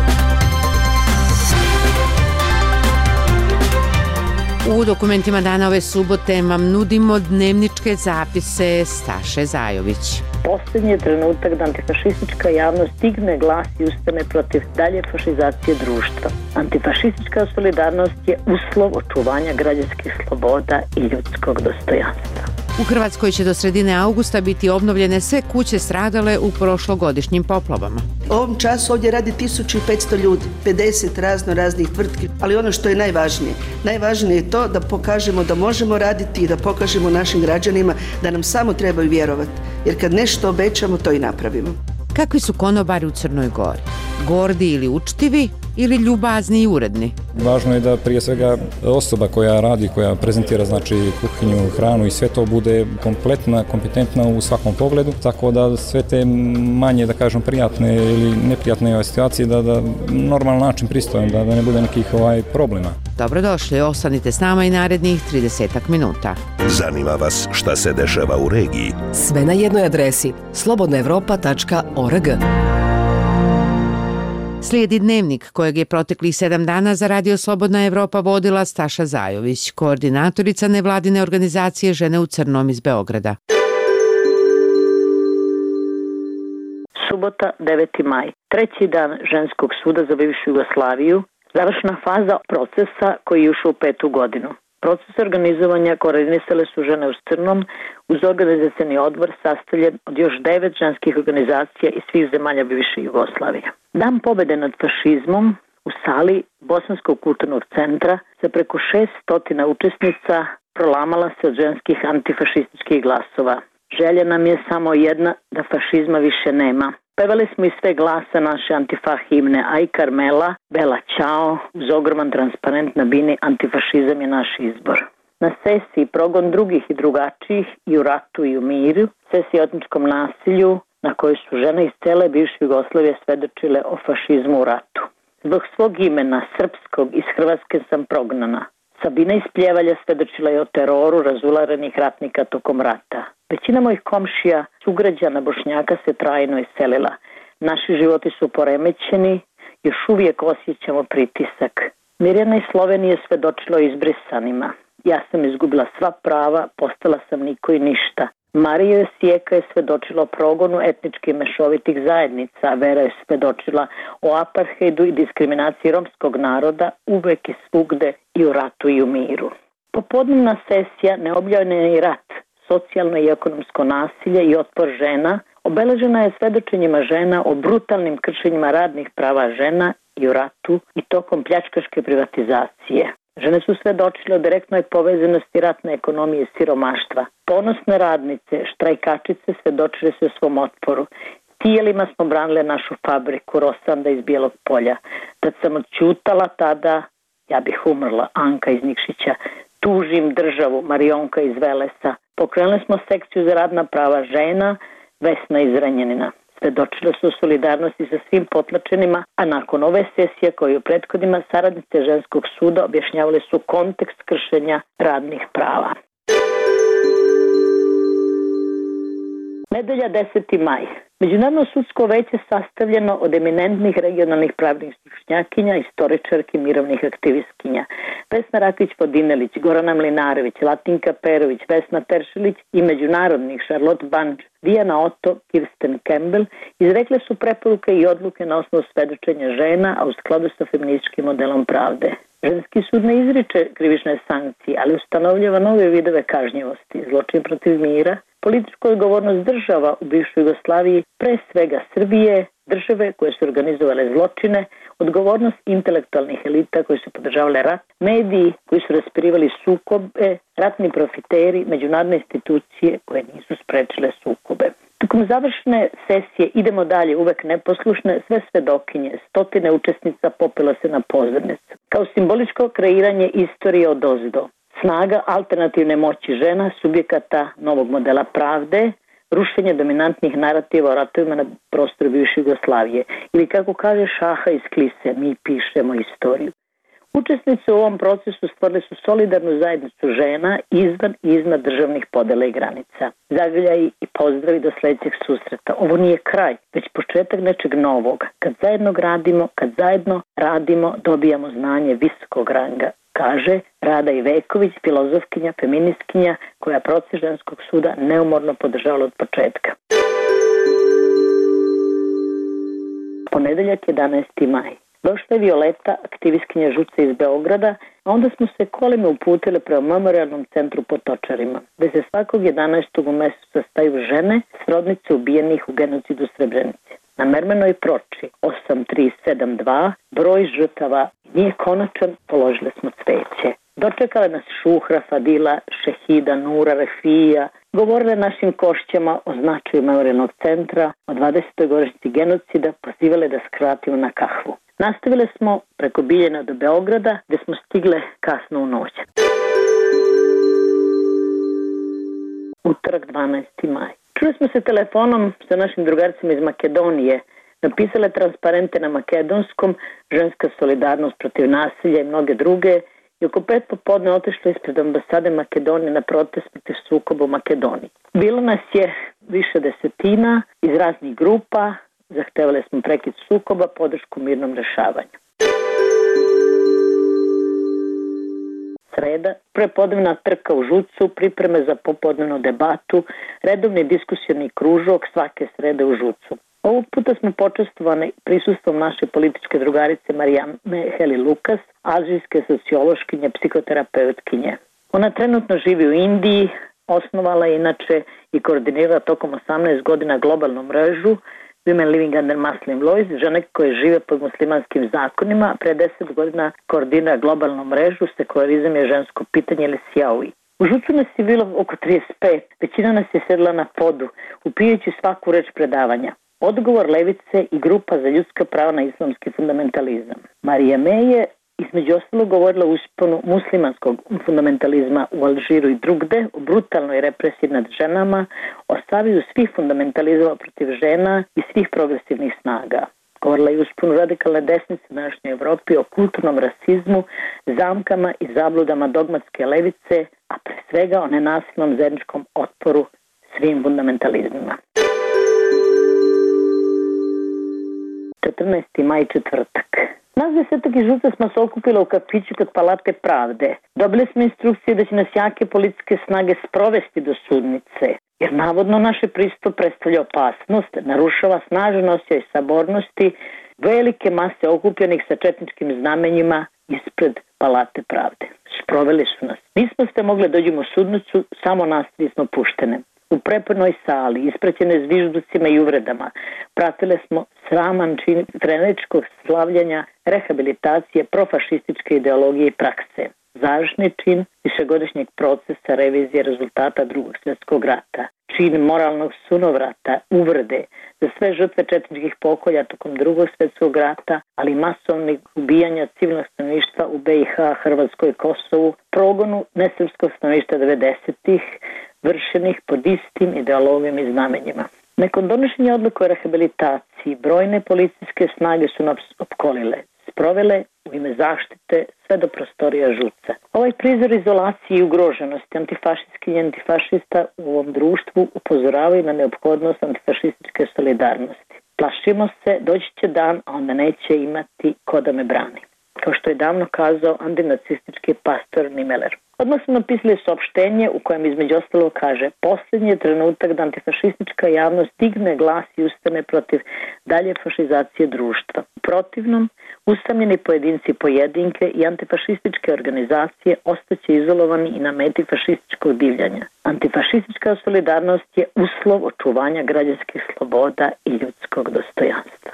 U dokumentima dana ove subote vam nudimo dnevničke zapise Staše Zajović. Poslednji je trenutak da antifašistička javnost stigne glas i ustane protiv dalje fašizacije društva. Antifašistička solidarnost je uslov očuvanja građanskih sloboda i ljudskog dostojanstva. U Hrvatskoj će do sredine augusta biti obnovljene sve kuće stradale u prošlogodišnjim poplavama. U ovom času ovdje radi tisuću petsto ljudi, pedeset razno raznih tvrtki, ali ono što je najvažnije, najvažnije je to da pokažemo da možemo raditi i da pokažemo našim građanima da nam samo trebaju vjerovati, jer kad nešto obećamo, to i napravimo. Kakvi su konobari u Crnoj Gori? Gordi ili učtivi ili ljubazni i uredni? Važno je da prije svega osoba koja radi, koja prezentira znači kuhinju, hranu i sve to bude kompletna, kompetentna u svakom pogledu, tako da sve te manje, da kažem, prijatne ili neprijatne situacije da da normalan način pristojan, da, da ne bude nekih ovaj problema. Dobrodošli, ostanite s nama i narednih tridesetak minuta. Zanima vas šta se dešava u regiji? Sve na jednoj adresi slobodna evropa tačka org. Slijedi dnevnik kojeg je proteklih sedam dana za Radio Slobodna Evropa vodila Staša Zajović, koordinatorica nevladine organizacije Žene u crnom iz Beograda. Subota, deveti maj. Treći dan ženskog suda za bivšu Jugoslaviju. Završna faza procesa koji je ušao u petu godinu. Proces organizovanja koordinisale su Žene u crnom uz organizacioni odbor sastavljen od još devet ženskih organizacija iz svih zemalja bivše Jugoslavije. Dan pobede nad fašizmom u sali Bosanskog kulturnog centra sa preko šeststo učesnica prolamala se od ženskih antifašističkih glasova. Želja nam je samo jedna, da fašizma više nema. Pevali smo iz sve glasa naše antifa himne Aj Karmela, Bela Ćao, uz ogroman transparent na bini Antifašizam je naš izbor. Na sesiji Progon drugih i drugačijih i u ratu i u miru, sesiji o etničkom nasilju na kojoj su žene iz cele bivše Jugoslavije svedočile o fašizmu u ratu. Zbog svog imena, srpskog, iz Hrvatske sam prognana. Sabina iz Pljevalja svedočila je o teroru razularenih ratnika tokom rata. Većina mojih komšija, sugrađana Bošnjaka se trajno iselila. Naši životi su poremećeni, još uvijek osjećamo pritisak. Mirjana iz Slovenije svedočila o izbrisanima. Ja sam izgubila sva prava, postala sam niko i ništa. Marija Sijeka je svedočila o progonu etničkih mešovitih zajednica. Vera je svedočila o apartheidu i diskriminaciji romskog naroda uvek i svugde i u ratu i u miru. Popodnevna sesija Neobjavljeni rat, socijalno i ekonomsko nasilje i otpor žena obeležena je svedočenjima žena o brutalnim kršenjima radnih prava žena i u ratu i tokom pljačkaške privatizacije. Žene su svedočile o direktnoj povezanosti ratne ekonomije i siromaštva. Ponosne radnice, štrajkačice svedočile su o svom otporu. Tijelima smo branile našu fabriku Rosanda iz Bijelog Polja. Da sam odćutala tada, ja bih umrla. Anka iz Nikšića. Tužim državu, Marionka iz Velesa. Pokrenuli smo sekciju za radna prava žena, Vesna iz Renjanina. Svedočile su solidarnosti sa svim potlačenima, a nakon ove sesije koje u prethodima saradnice ženskog suda objašnjavale su kontekst kršenja radnih prava. Nedelja, deseti maj. Međunarodno sudsko veće sastavljeno od eminentnih regionalnih pravnih stručnjakinja, istoričarki, mirovnih aktivistkinja. Vesna Rakić-Podinelić, Gorana Mlinarević, Latinka Perović, Vesna Teršelić i međunarodnih Charlotte Bunch, Diana Otto, Kirsten Campbell izrekle su preporuke i odluke na osnovu svedočenja žena, a u skladu sa feminističkim modelom pravde. Ženski sud ne izriče krivične sankcije, ali ustanovljava nove vidove kažnjivosti, zločin protiv mira, političku odgovornost država u bivšoj Jugoslaviji, pre svega Srbije, države koje su organizovale zločine, odgovornost intelektualnih elita koji su podržavale rat, mediji koji su raspirivali sukobe, ratni profiteri, međunarodne institucije koje nisu sprečile sukobe. Tokom završne sesije idemo dalje, uvek neposlušne, sve svedokinje, stotine učesnica popila se na pozornicu. Kao simboličko kreiranje istorije od ozdo. Snaga alternativne moći žena, subjekata novog modela pravde, rušenje dominantnih narativa o ratovima na prostoru bivše Jugoslavije. Ili kako kaže Šaha iz Klise, mi pišemo istoriju. Učesnici u ovom procesu stvorili su solidarnu zajednicu žena izvan i iznad državnih podela i granica. Zagrljaji i pozdravi do sledećeg susreta. Ovo nije kraj, već početak nečeg novog. Kad zajedno gradimo, kad zajedno radimo, dobijamo znanje visokog ranga, kaže Rada Iveković, filozofkinja, feministkinja koja proces ženskog suda neumorno podržavala od početka. Ponedeljak jedanaesti maj. Došla je Violeta, aktivistkinja žuca iz Beograda, a onda smo se kolima uputile prema memorialnom centru Potočarima, gde se svakog jedanaestog u mesecu sastaju žene, srodnice ubijenih u genocidu Srebrenice. Na mermenoj proči osam tri sedam dva broj žrtava nije konačan, položile smo cveće. Dočekale nas Šuhra, Fadila, Šehida, Nura, Refija, govorile našim košćama o značaju memorialnog centra, o dvadesetoj godišnjici genocida, pozivale da skratimo na kahvu. Nastavile smo preko Biljana do Beograda, gde smo stigle kasno u noć. Utorak dvanaesti maj. Čuli smo se telefonom sa našim drugarcima iz Makedonije, napisale transparente na makedonskom, ženska solidarnost protiv nasilja i mnoge druge, i oko pet popodne otišli ispred ambasade Makedonije na protest protiv sukoba u Makedoniji. Bilo nas je više desetina iz raznih grupa, zahtevali smo prekid sukoba, podršku mirnom rešavanju. Sreda, prepodnevna trka u Žucu, pripreme za popodnevnu debatu, redovni diskusijni kružok svake srede u Žucu. Ovog puta smo počestovani prisustvom naše političke drugarice Marijane Heli Lukas, azijske sociološkinje, psihoterapeutkinje. Ona trenutno živi u Indiji, osnovala je inače i koordinira tokom osamnaest godina globalnu mrežu Women Living Under Muslim Laws, žene koje žive pod muslimanskim zakonima, pre deset godina koordinira globalnu mrežu Sekularizam je žensko pitanje ili Sjaui. U Žucu nas je bilo oko trideset pet, većina nas je sedla na podu, upijajući svaku reč predavanja. Odgovor levice i grupa za ljudska prava na islamski fundamentalizam. Marija Me je između ostalo govorila o usponu muslimanskog fundamentalizma u Alžiru i drugde, o brutalnoj represiji nad ženama, o saviju svih fundamentalizama protiv žena i svih progresivnih snaga. Govorila je o usponu radikalne desnice u današnjoj Evropi, o kulturnom rasizmu, zamkama i zabludama dogmatske levice, a pre svega o nenasilnom zajedničkom otporu svim fundamentalizmima. četrnaesti maj, četvrtak. Nas desetak iz Žuca smo se okupili u kafiću kod Palate pravde. Dobili smo instrukcije da će nas jake policijske snage sprovesti do sudnice, jer navodno naše prisustvo predstavlja opasnost, narušava snažan osjećaj sabornosti velike mase okupljenih sa četničkim znamenjima ispred Palate pravde. Sproveli su nas. Nismo ste mogli dođemo u sudnicu, samo nastavili smo puštene. U prepunoj sali, ispraćene zvižducima i uvredama, pratile smo sraman čin treneričkog slavljanja, rehabilitacije, profašističke ideologije i prakse. Završni čin višegodišnjeg procesa revizije rezultata drugog svjetskog rata. Čin moralnog sunovrata, uvrede za sve žrtve četničkih pokolja tokom drugog svjetskog rata, ali masovnih ubijanja civilnog stanovništva u B i H, Hrvatskoj i Kosovu, progonu nesrpskog stanovništva devedesetih, vršenih pod istim ideologijom i znamenjima. Nakon donošenja odluke o rehabilitaciji, brojne policijske snage su nas opkolile, sprovele u ime zaštite sve do prostorija Žuca. Ovaj prizor izolacije i ugroženosti antifašistskih i antifašista u ovom društvu upozoravaju na neophodnost antifašističke solidarnosti. Plašimo se, doći će dan, a onda neće imati ko da me brani. Kao što je davno kazao antinacistički pastor Nimeler. Odmah smo napisali saopštenje u kojem između ostalo kaže: posljednji je trenutak da antifašistička javnost digne glas i ustane protiv dalje fašizacije društva. U protivnom, usamljeni pojedinci pojedinke i antifašističke organizacije ostaće izolovani i na meti fašističkog divljanja. Antifašistička solidarnost je uslov očuvanja građanskih sloboda i ljudskog dostojanstva.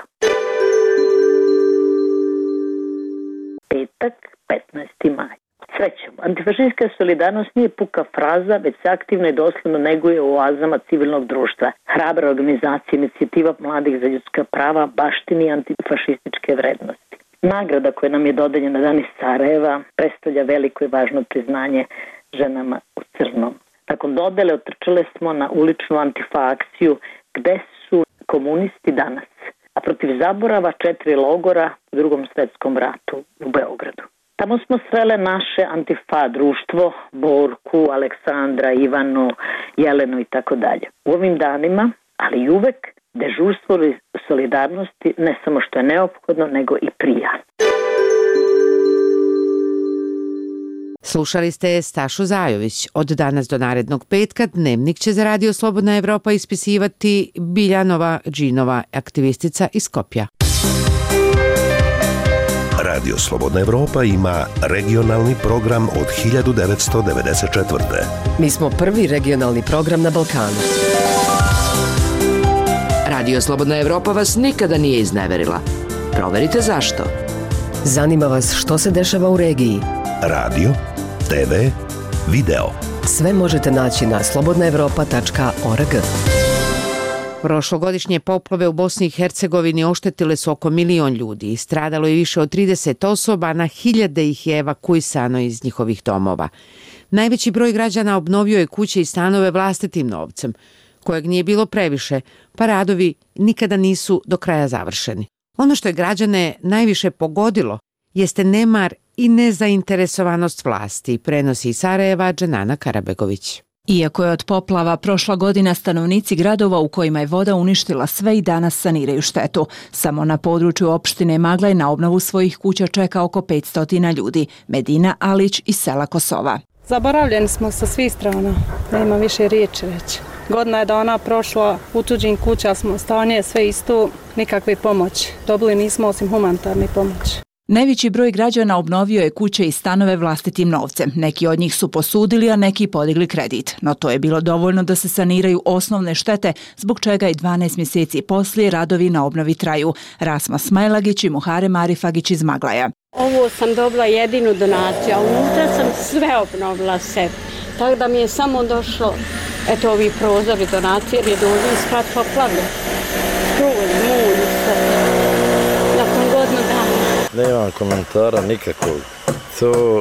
Petak, petnaesti maj. Srećom, antifašistička solidarnost nije puka fraza, već se aktivno i doslovno neguje u oazama civilnog društva. Hrabra organizacija, inicijativa mladih za ljudska prava baštini antifašističke vrednosti. Nagrada koja nam je dodeljena dan iz Sarajeva predstavlja veliko i važno priznanje ženama u crnom. Nakon dodele otrčale smo na uličnu antifa akciju Gde su komunisti danas, a protiv zaborava četiri logora u drugom svetskom ratu u Beogradu. Tamo smo srele naše Antifa društvo, Borku, Aleksandra, Ivanu, Jelenu i tako dalje. U ovim danima, ali i uvek, dežurstvo solidarnosti ne samo što je neophodno, nego i prija. Slušali ste Stašu Zajović. Od danas do narednog petka Dnevnik će za Radio Slobodna Evropa ispisivati Biljanova Džinova, aktivistica iz Skopja. Radio Slobodna Evropa ima regionalni program od hiljadu devetsto devedeset četvrte. Mi smo prvi regionalni program na Balkanu. Radio Slobodna Evropa vas nikada nije izneverila. Proverite zašto. Zanima vas što se dešava u regiji. Radio, te ve, video. Sve možete naći na slobodna evropa tačka org. Prošlogodišnje poplave u Bosni i Hercegovini oštetile su oko milion ljudi. Stradalo je više od trideset osoba, na hiljade ih je evakuisano iz njihovih domova. Najveći broj građana obnovio je kuće i stanove vlastitim novcem, kojeg nije bilo previše, pa radovi nikada nisu do kraja završeni. Ono što je građane najviše pogodilo jeste nemar i nezainteresovanost vlasti, prenosi iz Sarajeva Dženana Karabegović. Iako je od poplava prošla godina, stanovnici gradova u kojima je voda uništila sve i danas saniraju štetu. Samo na području opštine Maglaj na obnovu svojih kuća čeka oko petsto ljudi. Medina Alić iz sela Kosova. Zaboravljeni smo sa svih strana, nema više riječi reći. Godina je da ona prošla, u tuđim kuća smo, stanje sve isto, nikakve pomoći. Dobili nismo osim humanitarne pomoći. Najveći broj građana obnovio je kuće i stanove vlastitim novcem. Neki od njih su posudili, a neki podigli kredit. No to je bilo dovoljno da se saniraju osnovne štete, zbog čega i dvanaest mjeseci poslije radovi na obnovi traju. Rasma Smajlagić i Muharem Arifagić iz Maglaja. Ovo sam dobila jedinu donaciju, a unutra sam sve obnovila sebi. Tako da mi je samo došlo, eto ovi prozori donacije, jer je dođe isprat poplavlje. Struj, mulj, sve. Nakon godinu dana. Nemam komentara nikakvog. To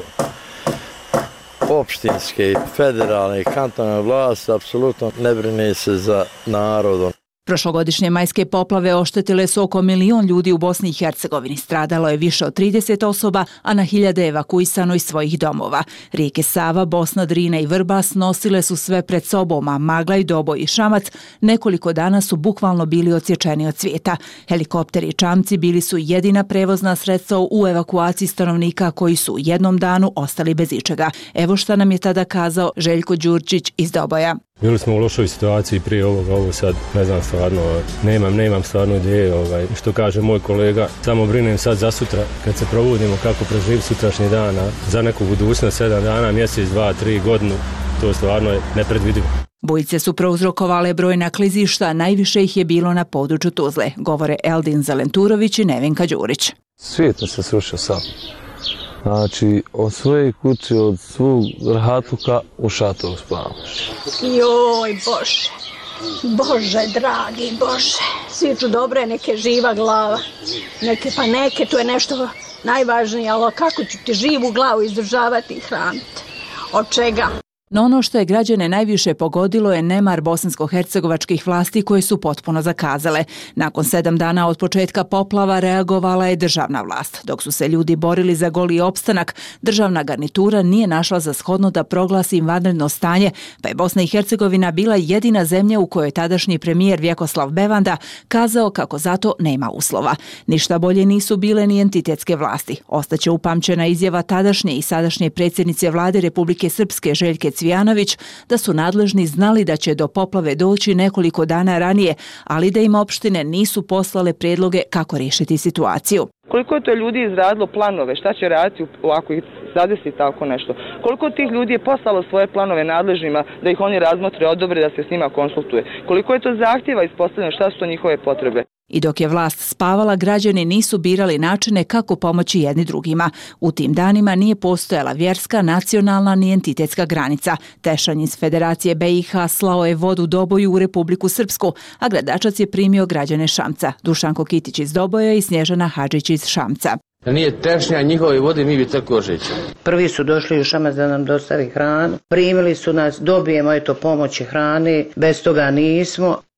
opštinske, federalne i kantonalne vlasti apsolutno ne brine se za narodom. Prošlogodišnje majske poplave oštetile su oko milion ljudi u Bosni i Hercegovini. Stradalo je više od trideset osoba, a na hiljade evakuisano iz svojih domova. Rijeke Sava, Bosna, Drina i Vrbas nosile su sve pred sobom, a Maglaj, Doboj i Šamac nekoliko dana su bukvalno bili odsječeni od svijeta. Helikopteri i čamci bili su jedina prevozna sredstva u evakuaciji stanovnika koji su u jednom danu ostali bez ičega. Evo šta nam je tada kazao Željko Đurčić iz Doboja. Bili smo u lošoj situaciji prije ovoga, ovo sad ne znam stvarno, nemam, nemam stvarno ideje, ovaj, što kaže moj kolega, samo brinem sad za sutra, kad se probudimo kako preživiti sutrašnji dana, za neku budućnost, sedam dana, mjesec, dva, tri, godinu, to stvarno je nepredvidivo. Bujice su prouzrokovale brojna klizišta, najviše ih je bilo na području Tuzle, govore Eldin Zalenturović i Nevenka Đurić. Svijet se srušio sam. Znači, od svoje kuće, od svog rahatuka u šatoru spavaš. Joj, Bože, Bože, dragi Bože, sviču dobre, neke živa glava, neke pa neke, to je nešto najvažnije, ali kako ću ti živu glavu izdržavati i hraniti? Od čega? No ono što je građane najviše pogodilo je nemar bosansko-hercegovačkih vlasti koje su potpuno zakazale. Nakon sedam dana od početka poplava reagovala je državna vlast. Dok su se ljudi borili za goli opstanak, državna garnitura nije našla za shodno da proglasi vanredno stanje, pa je Bosna i Hercegovina bila jedina zemlja u kojoj tadašnji premijer Vjekoslav Bevanda kazao kako zato nema uslova. Ništa bolje nisu bile ni entitetske vlasti. Ostaće upamćena izjava tadašnje i sadašnje predsjednice vlade Republike Srpske Željke Cvijanović da su nadležni znali da će do poplave doći nekoliko dana ranije, ali da im opštine nisu poslale predloge kako riješiti situaciju. Koliko je to ljudi izradilo planove, šta će raditi ako ih zadesi tako nešto? Koliko tih ljudi je poslalo svoje planove nadležnima da ih oni razmotre, odobre, da se s njima konsultuje? Koliko je to zahtjeva ispostavljeno, šta su to njihove potrebe? I dok je vlast spavala, građani nisu birali načine kako pomoći jedni drugima. U tim danima nije postojala vjerska, nacionalna ni entitetska granica. Tešanj iz Federacije B i H slao je vodu Doboju u Republiku Srpsku, a Gradačac je primio građane Šamca. Dušanko Kitić iz Doboja i Snježana Hadžić iz Šamca. Da nije tešnja njihove vode, mi bi tako žići. Prvi su došli u Šamac da nam dostavi hranu, primili su nas, dobijemo eto pomoći hrane, bez toga nismo.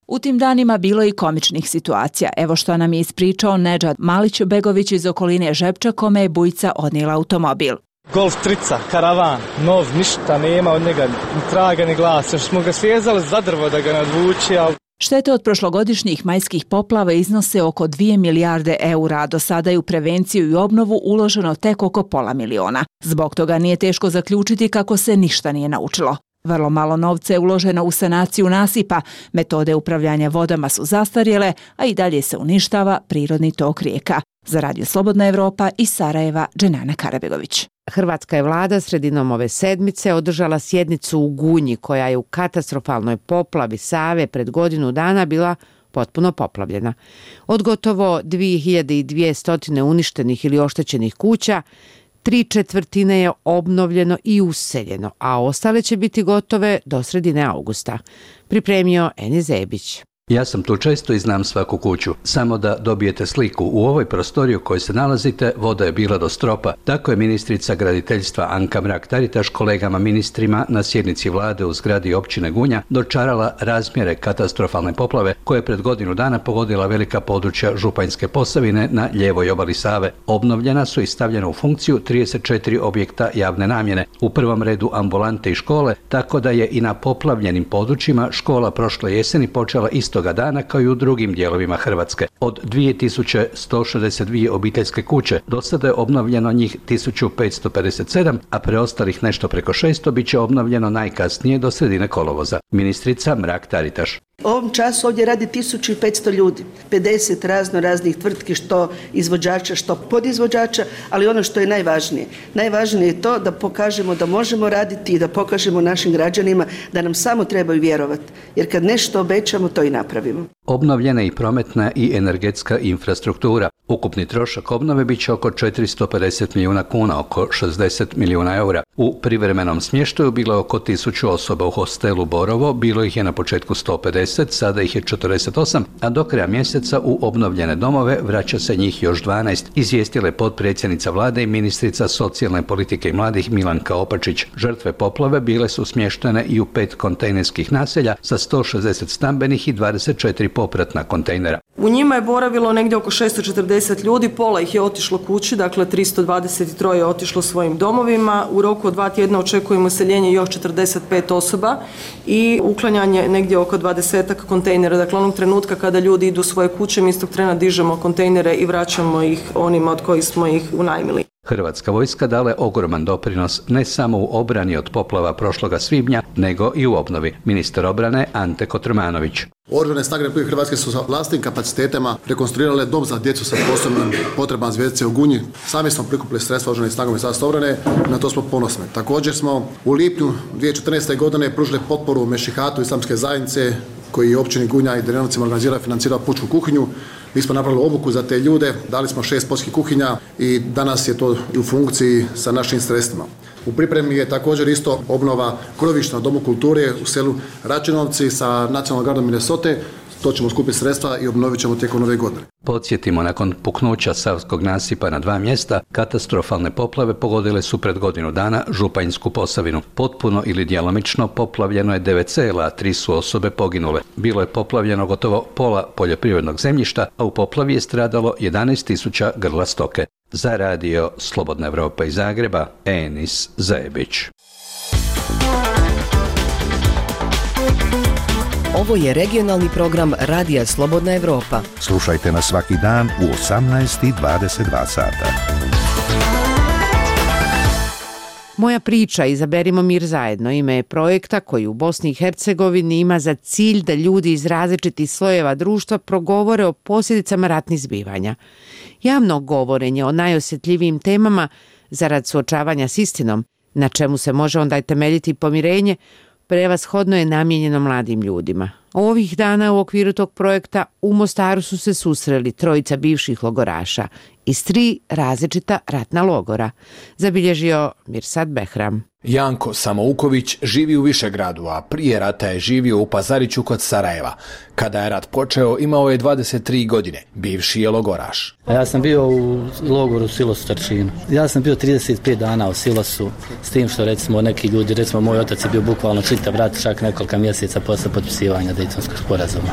U tim danima bilo je i komičnih situacija. Evo što nam je ispričao Nedžad Malić-Begović iz okoline Žepča, kome je bujica odnijela automobil. Golf trica, karavan, nov, ništa nema od njega, ni traga ni glasa. Još smo ga svezali za drvo da ga nadvuči, ali... Štete od prošlogodišnjih majskih poplava iznose oko dvije milijarde eura, a do sada je u prevenciju i obnovu uloženo tek oko pola miliona. Zbog toga nije teško zaključiti kako se ništa nije naučilo. Vrlo malo novca je uloženo u sanaciju nasipa, metode upravljanja vodama su zastarjele, a i dalje se uništava prirodni tok rijeka. Za Radio Slobodna Evropa iz Sarajeva, Dženana Karabegović. Hrvatska je vlada sredinom ove sedmice održala sjednicu u Gunji, koja je u katastrofalnoj poplavi Save pred godinu dana bila potpuno poplavljena. Od gotovo dvije hiljade dvjesto uništenih ili oštećenih kuća, tri četvrtine je obnovljeno i useljeno, a ostale će biti gotove do sredine augusta. Pripremio Eni Zebić. Ja sam tu često i znam svaku kuću. Samo da dobijete sliku, u ovoj prostoriji u kojoj se nalazite voda je bila do stropa. Tako je ministrica graditeljstva Anka Mrak-Taritaš kolegama ministrima na sjednici vlade u zgradi općine Gunja dočarala razmjere katastrofalne poplave koje je pred godinu dana pogodila velika područja Županjske Posavine na lijevoj obali Save. Obnovljena su i stavljena u funkciju trideset četiri objekta javne namjene, u prvom redu ambulante i škole, tako da je i na poplavljenim područjima škola prošle jeseni počela isto toga dana kao i u drugim dijelovima Hrvatske. Od dvije tisuće sto šezdeset dvije obiteljske kuće do sada je obnovljeno njih tisuću petsto pedeset sedam, a preostalih nešto preko šesto bit će obnovljeno najkasnije do sredine kolovoza. Ministrica Mrak-Taritaš. U ovom času ovdje radi tisuću petsto ljudi, pedeset razno raznih tvrtki, što izvođača, što podizvođača, ali ono što je najvažnije. Najvažnije je to da pokažemo da možemo raditi i da pokažemo našim građanima da nam samo trebaju vjerovati. Jer kad nešto obećamo, to i napravimo. Obnovljena i prometna i energetska infrastruktura. Ukupni trošak obnove bit će oko četiristo pedeset milijuna kuna, oko šezdeset milijuna eura. U privremenom smještaju bilo je oko tisuću osoba u hostelu Borovo, bilo ih je na početku sto pedeset, sada ih je četrdeset osam, a do kraja mjeseca u obnovljene domove vraća se njih još dvanaest, izvijestila je potpredsjednica vlade i ministrica socijalne politike i mladih Milanka Opačić. Žrtve poplave bile su smještene i u pet kontejnerskih naselja sa sto šezdeset stambenih i dvadeset četiri popratna kontejnera. U njima je boravilo negdje oko šesto četrdeset ljudi, pola ih je otišlo kući, dakle tristo dvadeset tri je otišlo svojim domovima. U roku od dva tjedna očekujemo useljenje još četrdeset pet osoba i uklanjanje negdje oko dvadesetak kontejnera. Dakle, onog trenutka kada ljudi idu u svoje kuće, mi istog trena dižemo kontejnere i vraćamo ih onima od kojih smo ih unajmili. Hrvatska vojska dala je ogroman doprinos ne samo u obrani od poplava prošloga svibnja, nego i u obnovi. Ministar obrane Ante Kotromanović. Oružane snage Republike Hrvatske su sa vlastnim kapacitetima rekonstruirale dom za djecu sa posebnim potrebama Zvjezdice u Gunji. Sami smo prikupili sredstva oružanih snaga Ministarstva obrane, na to smo ponosni. Također smo u lipnju dvije tisuće četrnaeste. godine pružili potporu Mešihatu islamske zajednice koji je općini Gunja i Drenovcima organizirao i financirao pučku kuhinju. Mi smo napravili obuku za te ljude, dali smo šest poljskih kuhinja i danas je to u funkciji sa našim sredstvima. U pripremi je također isto obnova krovišta na Domu kulture u selu Račinovci sa Nacionalnom gardom Minnesota. To ćemo skupiti sredstva i obnovit ćemo tijekom nove godine. Podsjetimo, nakon puknuća savskog nasipa na dva mjesta, katastrofalne poplave pogodile su pred godinu dana Županjsku Posavinu. Potpuno ili djelomično poplavljeno je devet sela, a tri su osobe poginule. Bilo je poplavljeno gotovo pola poljoprivrednog zemljišta, a u poplavi je stradalo jedanaest tisuća grla stoke. Za Radio Slobodna Evropa iz Zagreba, Enis Zebić. Ovo je regionalni program Radija Slobodna Evropa. Slušajte nas svaki dan u osamnaest i dvadeset dva sata. Moja priča, izaberimo mir zajedno, ime je projekta koji u Bosni i Hercegovini ima za cilj da ljudi iz različitih slojeva društva progovore o posljedicama ratnih zbivanja. Javno govorenje o najosjetljivijim temama zarad suočavanja s istinom, na čemu se može onda i temeljiti pomirenje, prevashodno je namijenjeno mladim ljudima. Ovih dana u okviru tog projekta u Mostaru su se susreli trojica bivših logoraša iz tri različita ratna logora, zabilježio Mirsad Behram. Janko Samouković živi u Višegradu, a prije rata je živio u Pazariću kod Sarajeva. Kada je rat počeo, imao je dvadeset tri godine. Bivši je logoraš. Ja sam bio u logoru Silos Trčinu. Ja sam bio trideset pet dana u Silosu, s tim što recimo neki ljudi, recimo moj otac je bio bukvalno čitav rat, čak nekoliko mjeseca posle potpisivanja Dejtonskog sporazuma.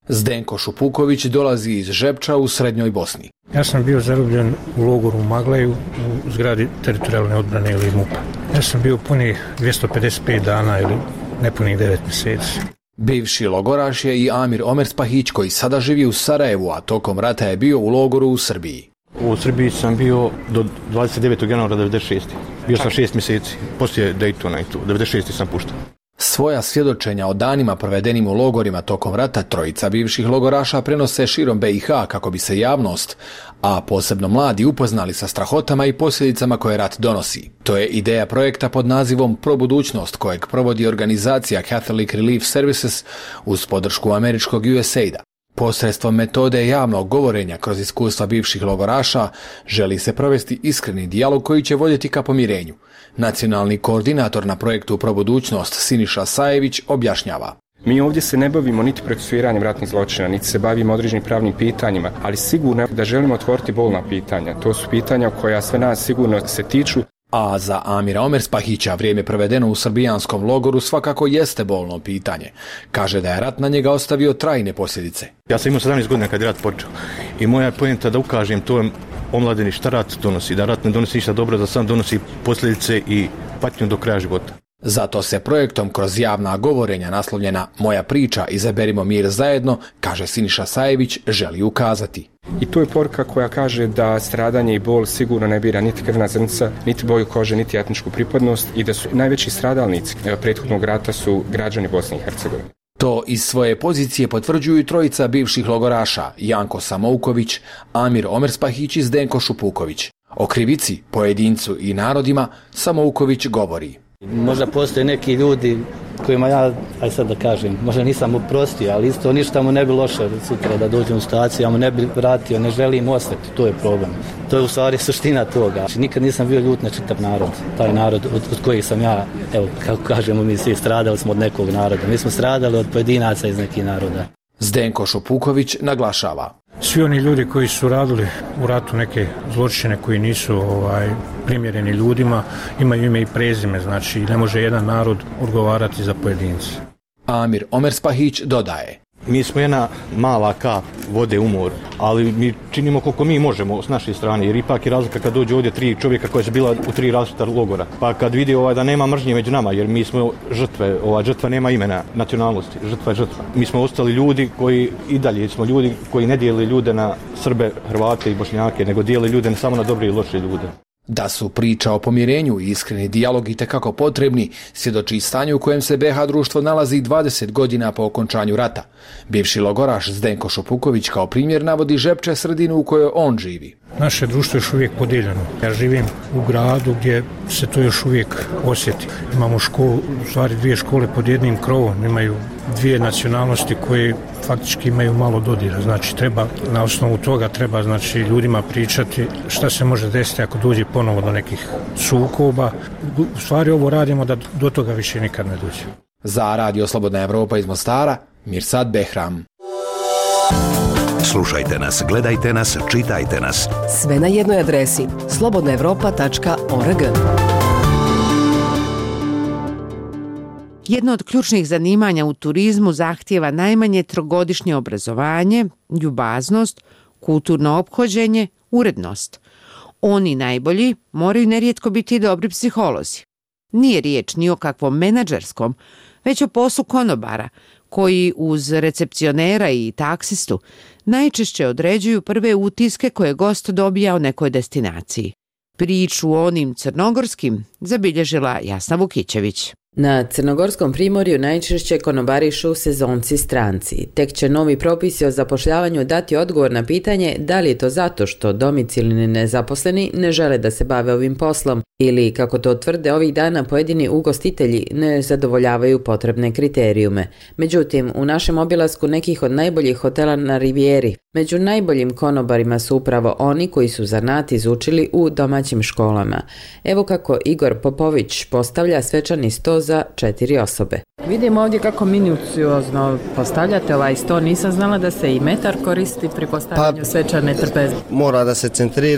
Zdenko Šupuković dolazi iz Žepča u Srednjoj Bosni. Ja sam bio zarobljen u logoru u Magleju u zgradi teritorijalne odbrane ili MUP-a. Ja sam bio punih dvjesto pedeset pet dana ili nepunih devet mjeseci. Bivši logoraš je i Amir Omerspahić koji sada živi u Sarajevu, a tokom rata je bio u logoru u Srbiji. U Srbiji sam bio do dvadeset devetog januara devedeset šeste. Bio sam šest mjeseci, poslije Daytona i tu, devedeset šeste sam pušten. Svoja svjedočenja o danima provedenim u logorima tokom rata trojica bivših logoraša prenose širom B i H kako bi se javnost, a posebno mladi, upoznali sa strahotama i posljedicama koje rat donosi. To je ideja projekta pod nazivom Pro budućnost kojeg provodi organizacija Catholic Relief Services uz podršku američkog U S A I D-a. Posredstvom metode javnog govorenja kroz iskustva bivših logoraša želi se provesti iskreni dijalog koji će voditi ka pomirenju. Nacionalni koordinator na projektu Pro budućnost Siniša Sajević objašnjava. Mi ovdje se ne bavimo niti procesuiranjem ratnih zločina, niti se bavimo određenim pravnim pitanjima, ali sigurno da želimo otvoriti bolna pitanja. To su pitanja koja sve nas sigurno se tiču. A za Amira Omerspahića vrijeme provedeno u srbijanskom logoru svakako jeste bolno pitanje. Kaže da je rat na njega ostavio trajne posljedice. Ja sam imao sedamnaest godina kad je rat počeo i moja je poenta da ukažem to omladini šta rat donosi, da rat ne donosi ništa dobro, da sam donosi posljedice i patnju do kraja života. Zato se projektom kroz javna govorenja naslovljena Moja priča izaberimo mir zajedno, kaže Siniša Sajević, želi ukazati. I to je poruka koja kaže da stradanje i bol sigurno ne bira niti krvna zrnca, niti boju kože, niti etničku pripadnost i da su najveći stradalnici prethodnog rata su građani Bosne i Hercegovine. To iz svoje pozicije potvrđuju trojica bivših logoraša, Janko Samouković, Amir Omerspahić i Zdenko Šupuković. O krivici, pojedincu i narodima Samouković govori. Možda postoje neki ljudi kojima ja, aj sad da kažem, možda nisam oprostio, ali isto ništa mu ne bi loše sutra da dođem u staciju, ja mu ne bi vratio, ne želim ostati, to je problem. To je u stvari suština toga. Nikad nisam bio ljut na čitav narod, taj narod od, od kojih sam ja, evo kako kažemo mi svi, stradali smo od nekog naroda, mi smo stradali od pojedinaca iz nekih naroda. Zdenko Šupuković naglašava. Svi oni ljudi koji su radili u ratu neke zločine koji nisu ovaj, primjereni ljudima, imaju ime i prezime, znači ne može jedan narod odgovarati za pojedince. Amir Omerspahić dodaje. Mi smo jedna mala kap vode u moru, ali mi činimo koliko mi možemo s naše strane, jer ipak je razlika kad dođe ovdje tri čovjeka koja su bila u tri različita logora. Pa kad vidi ovaj, da nema mržnje među nama, jer mi smo žrtve, ova žrtva nema imena nacionalnosti, žrtva je žrtva. Mi smo ostali ljudi koji i dalje smo ljudi koji ne dijeli ljude na Srbe, Hrvate i Bošnjake, nego dijeli ljude ne samo na dobre i loše ljude. Da su priča o pomirenju i iskreni dijalog itekako potrebni, svjedoči stanje u kojem se B H društvo nalazi dvadeset godina po okončanju rata. Bivši logoraš Zdenko Šupuković kao primjer navodi Žepče, sredinu u kojoj on živi. Naše društvo je još uvijek podijeljeno. Ja živim u gradu gdje se to još uvijek osjeti. Imamo školu, u stvari dvije škole pod jednim krovom, imaju dvije nacionalnosti koje faktički imaju malo dodira. Znači treba, na osnovu toga treba znači ljudima pričati šta se može desiti ako dođe ponovo do nekih sukoba. U stvari ovo radimo da do toga više nikad ne dođe. Za Radio Slobodna Evropa iz Mostara, Mirsad Behram. Slušajte nas, gledajte nas, čitajte nas. Sve na jednoj adresi slobodna evropa tačka org. Jedno od ključnih zanimanja u turizmu zahtijeva najmanje trogodišnje obrazovanje, ljubaznost, kulturno ophođenje, urednost. Oni najbolji moraju nerijetko biti dobri psiholozi. Nije riječ ni o kakvom menadžerskom, već o poslu konobara, koji uz recepcionera i taksistu najčešće određuju prve utiske koje gost dobija o nekoj destinaciji. Priču o onim crnogorskim zabilježila Jasna Vukićević. Na Crnogorskom primorju najčešće konobarišu sezonci stranci. Tek će novi propisi o zapošljavanju dati odgovor na pitanje da li je to zato što domicilni nezaposleni ne žele da se bave ovim poslom ili, kako to tvrde ovih dana, pojedini ugostitelji ne zadovoljavaju potrebne kriterijume. Međutim, u našem obilasku nekih od najboljih hotela na Rivijeri, među najboljim konobarima su upravo oni koji su zanat izučili u domaćim školama. Evo kako Igor Popović postavlja svečani sto za četiri osobe. Vidim ovdje kako minuciozno postavljate ovaj sto. Nisam znala da se i metar koristi pri postavljanju pa, svečane trpeze. Mora da se centrira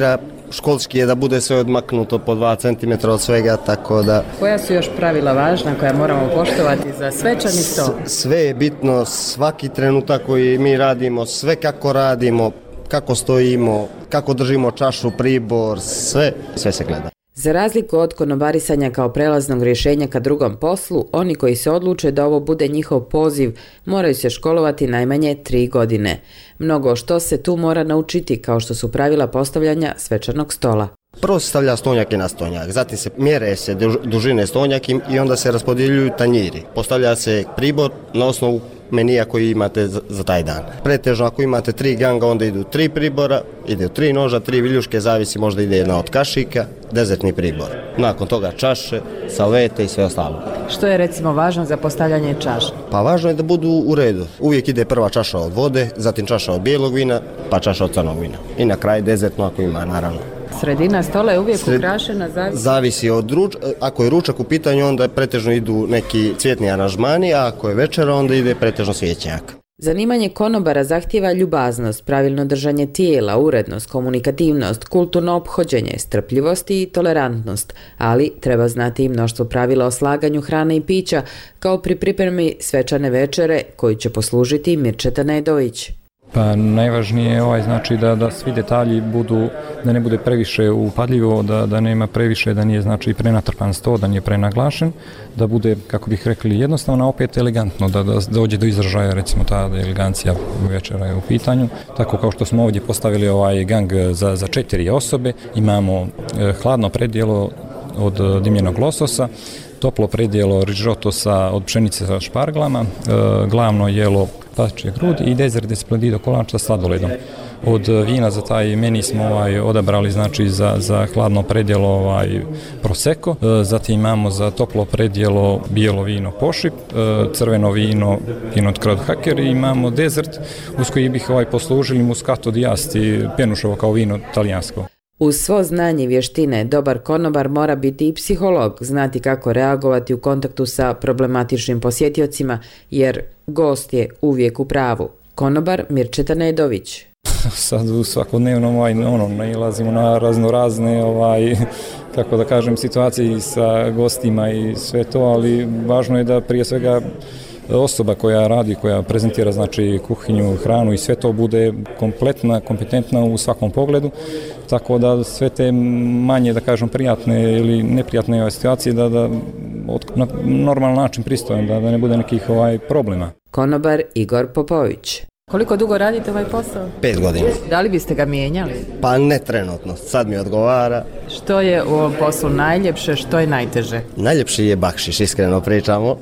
školski je da bude sve odmaknuto po dva centimetra od svega, tako da... Koja su još pravila važna koja moramo poštovati za svečani sto? Sve je bitno, svaki trenutak koji mi radimo, sve kako radimo, kako stojimo, kako držimo čašu, pribor, sve, sve se gleda. Za razliku od konobarisanja kao prelaznog rješenja ka drugom poslu, oni koji se odluče da ovo bude njihov poziv moraju se školovati najmanje tri godine. Mnogo što se tu mora naučiti, kao što su pravila postavljanja svečanog stola. Prvo se stavlja stonjak na stonjak, zatim se mjere se dužine stonjaka i onda se raspodjeljuju tanjiri. Postavlja se pribor na osnovu menija koji imate za taj dan. Pretežno ako imate tri ganga, onda idu tri pribora, ide tri noža, tri viljuške, zavisi, možda ide jedna od kašika, dezertni pribor. Nakon toga čaše, salvete i sve ostalo. Što je recimo važno za postavljanje čaša? Pa važno je da budu u redu. Uvijek ide prva čaša od vode, zatim čaša od bijelog vina, pa čaša od crnog vina. I na kraju dezertno ako ima, naravno. Sredina stola je uvijek Sred... ukrašena, zavisi? Zavisi od ruč... Ako je ručak u pitanju, onda pretežno idu neki cvjetni aranžmani, a ako je večera, onda ide pretežno svijećnjak. Zanimanje konobara zahtijeva ljubaznost, pravilno držanje tijela, urednost, komunikativnost, kulturno ophođenje, strpljivost i tolerantnost, ali treba znati i mnoštvo pravila o slaganju hrane i pića, kao pri pripremi svečane večere koju će poslužiti Mirčeta Nedović. Pa najvažnije je ovaj, znači da, da svi detalji budu, da ne bude previše upadljivo, da, da nema previše, da nije znači prenatrpan sto, da nije prenaglašen, da bude, kako bih rekli, jednostavno, opet elegantno, da, da dođe do izražaja, recimo ta elegancija večera je u pitanju. Tako kao što smo ovdje postavili ovaj gang za, za četiri osobe, imamo eh, hladno predjelo od dimljenog lososa, toplo predjelo rižoto od pšenice sa šparglama, e, glavno jelo pašče grudi i dezert de splendido kolač sa sladoledom. Od vina za taj meni smo ovaj, odabrali znači za, za hladno predjelo ovaj, prosecco, e, zatim imamo za toplo predjelo bijelo vino pošip, e, crveno vino pinot krod haker i imamo dezert uz koji bih ovaj, poslužili muscato di asti, penušovo kao vino talijansko. Uz svo znanje i vještine, dobar konobar mora biti i psiholog, znati kako reagovati u kontaktu sa problematičnim posjetiocima, jer gost je uvijek u pravu. Konobar Mirčeta Nedović. Sad u svakodnevnom ovaj, ono, nailazimo na razno razne ovaj, kako da kažem, situacije sa gostima i sve to, ali važno je da prije svega osoba koja radi, koja prezentira znači kuhinju, hranu i sve to bude kompletna, kompetentna u svakom pogledu, tako da sve te manje, da kažem, prijatne ili neprijatne situacije da, da na normalan način pristojem, da, da ne bude nekih ovaj problema. Konobar Igor Popović. Koliko dugo radite ovaj posao? Pet godina. Da li biste ga mijenjali? Pa ne trenutno, sad mi odgovara. Što je u ovom poslu najljepše, što je najteže? Najljepši je bakšiš, iskreno pričamo,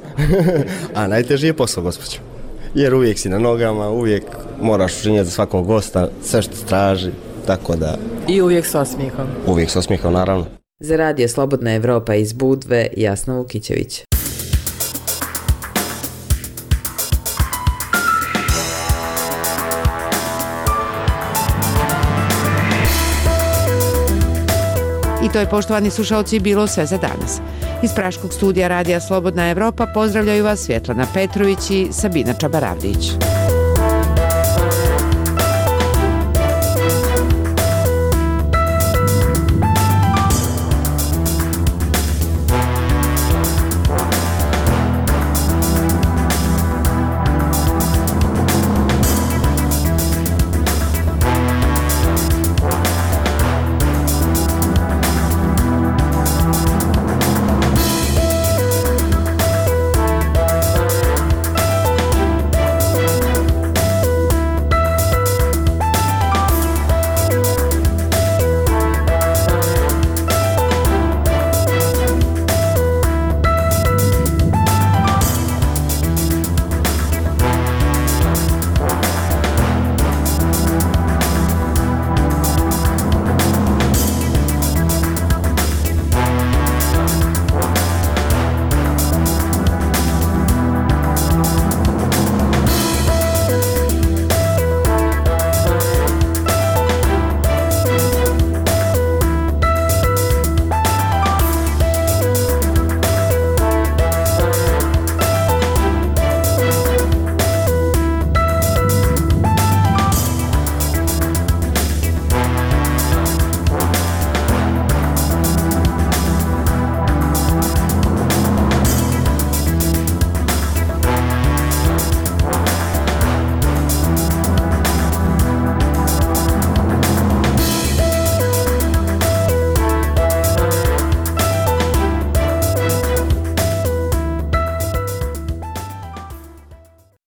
a najteži je posao, gospođo. Jer uvijek si na nogama, uvijek moraš učinjati za svakog gosta, sve što traži, tako da... I uvijek s osmijehom? Uvijek s osmijehom, naravno. Za Radio Slobodna Evropa iz Budve, Jasna Vukićević. I to je, poštovani slušalci, bilo sve za danas. Iz Praškog studija Radija Slobodna Evropa pozdravljaju vas Svjetlana Petrović i Sabina Čabaravdić.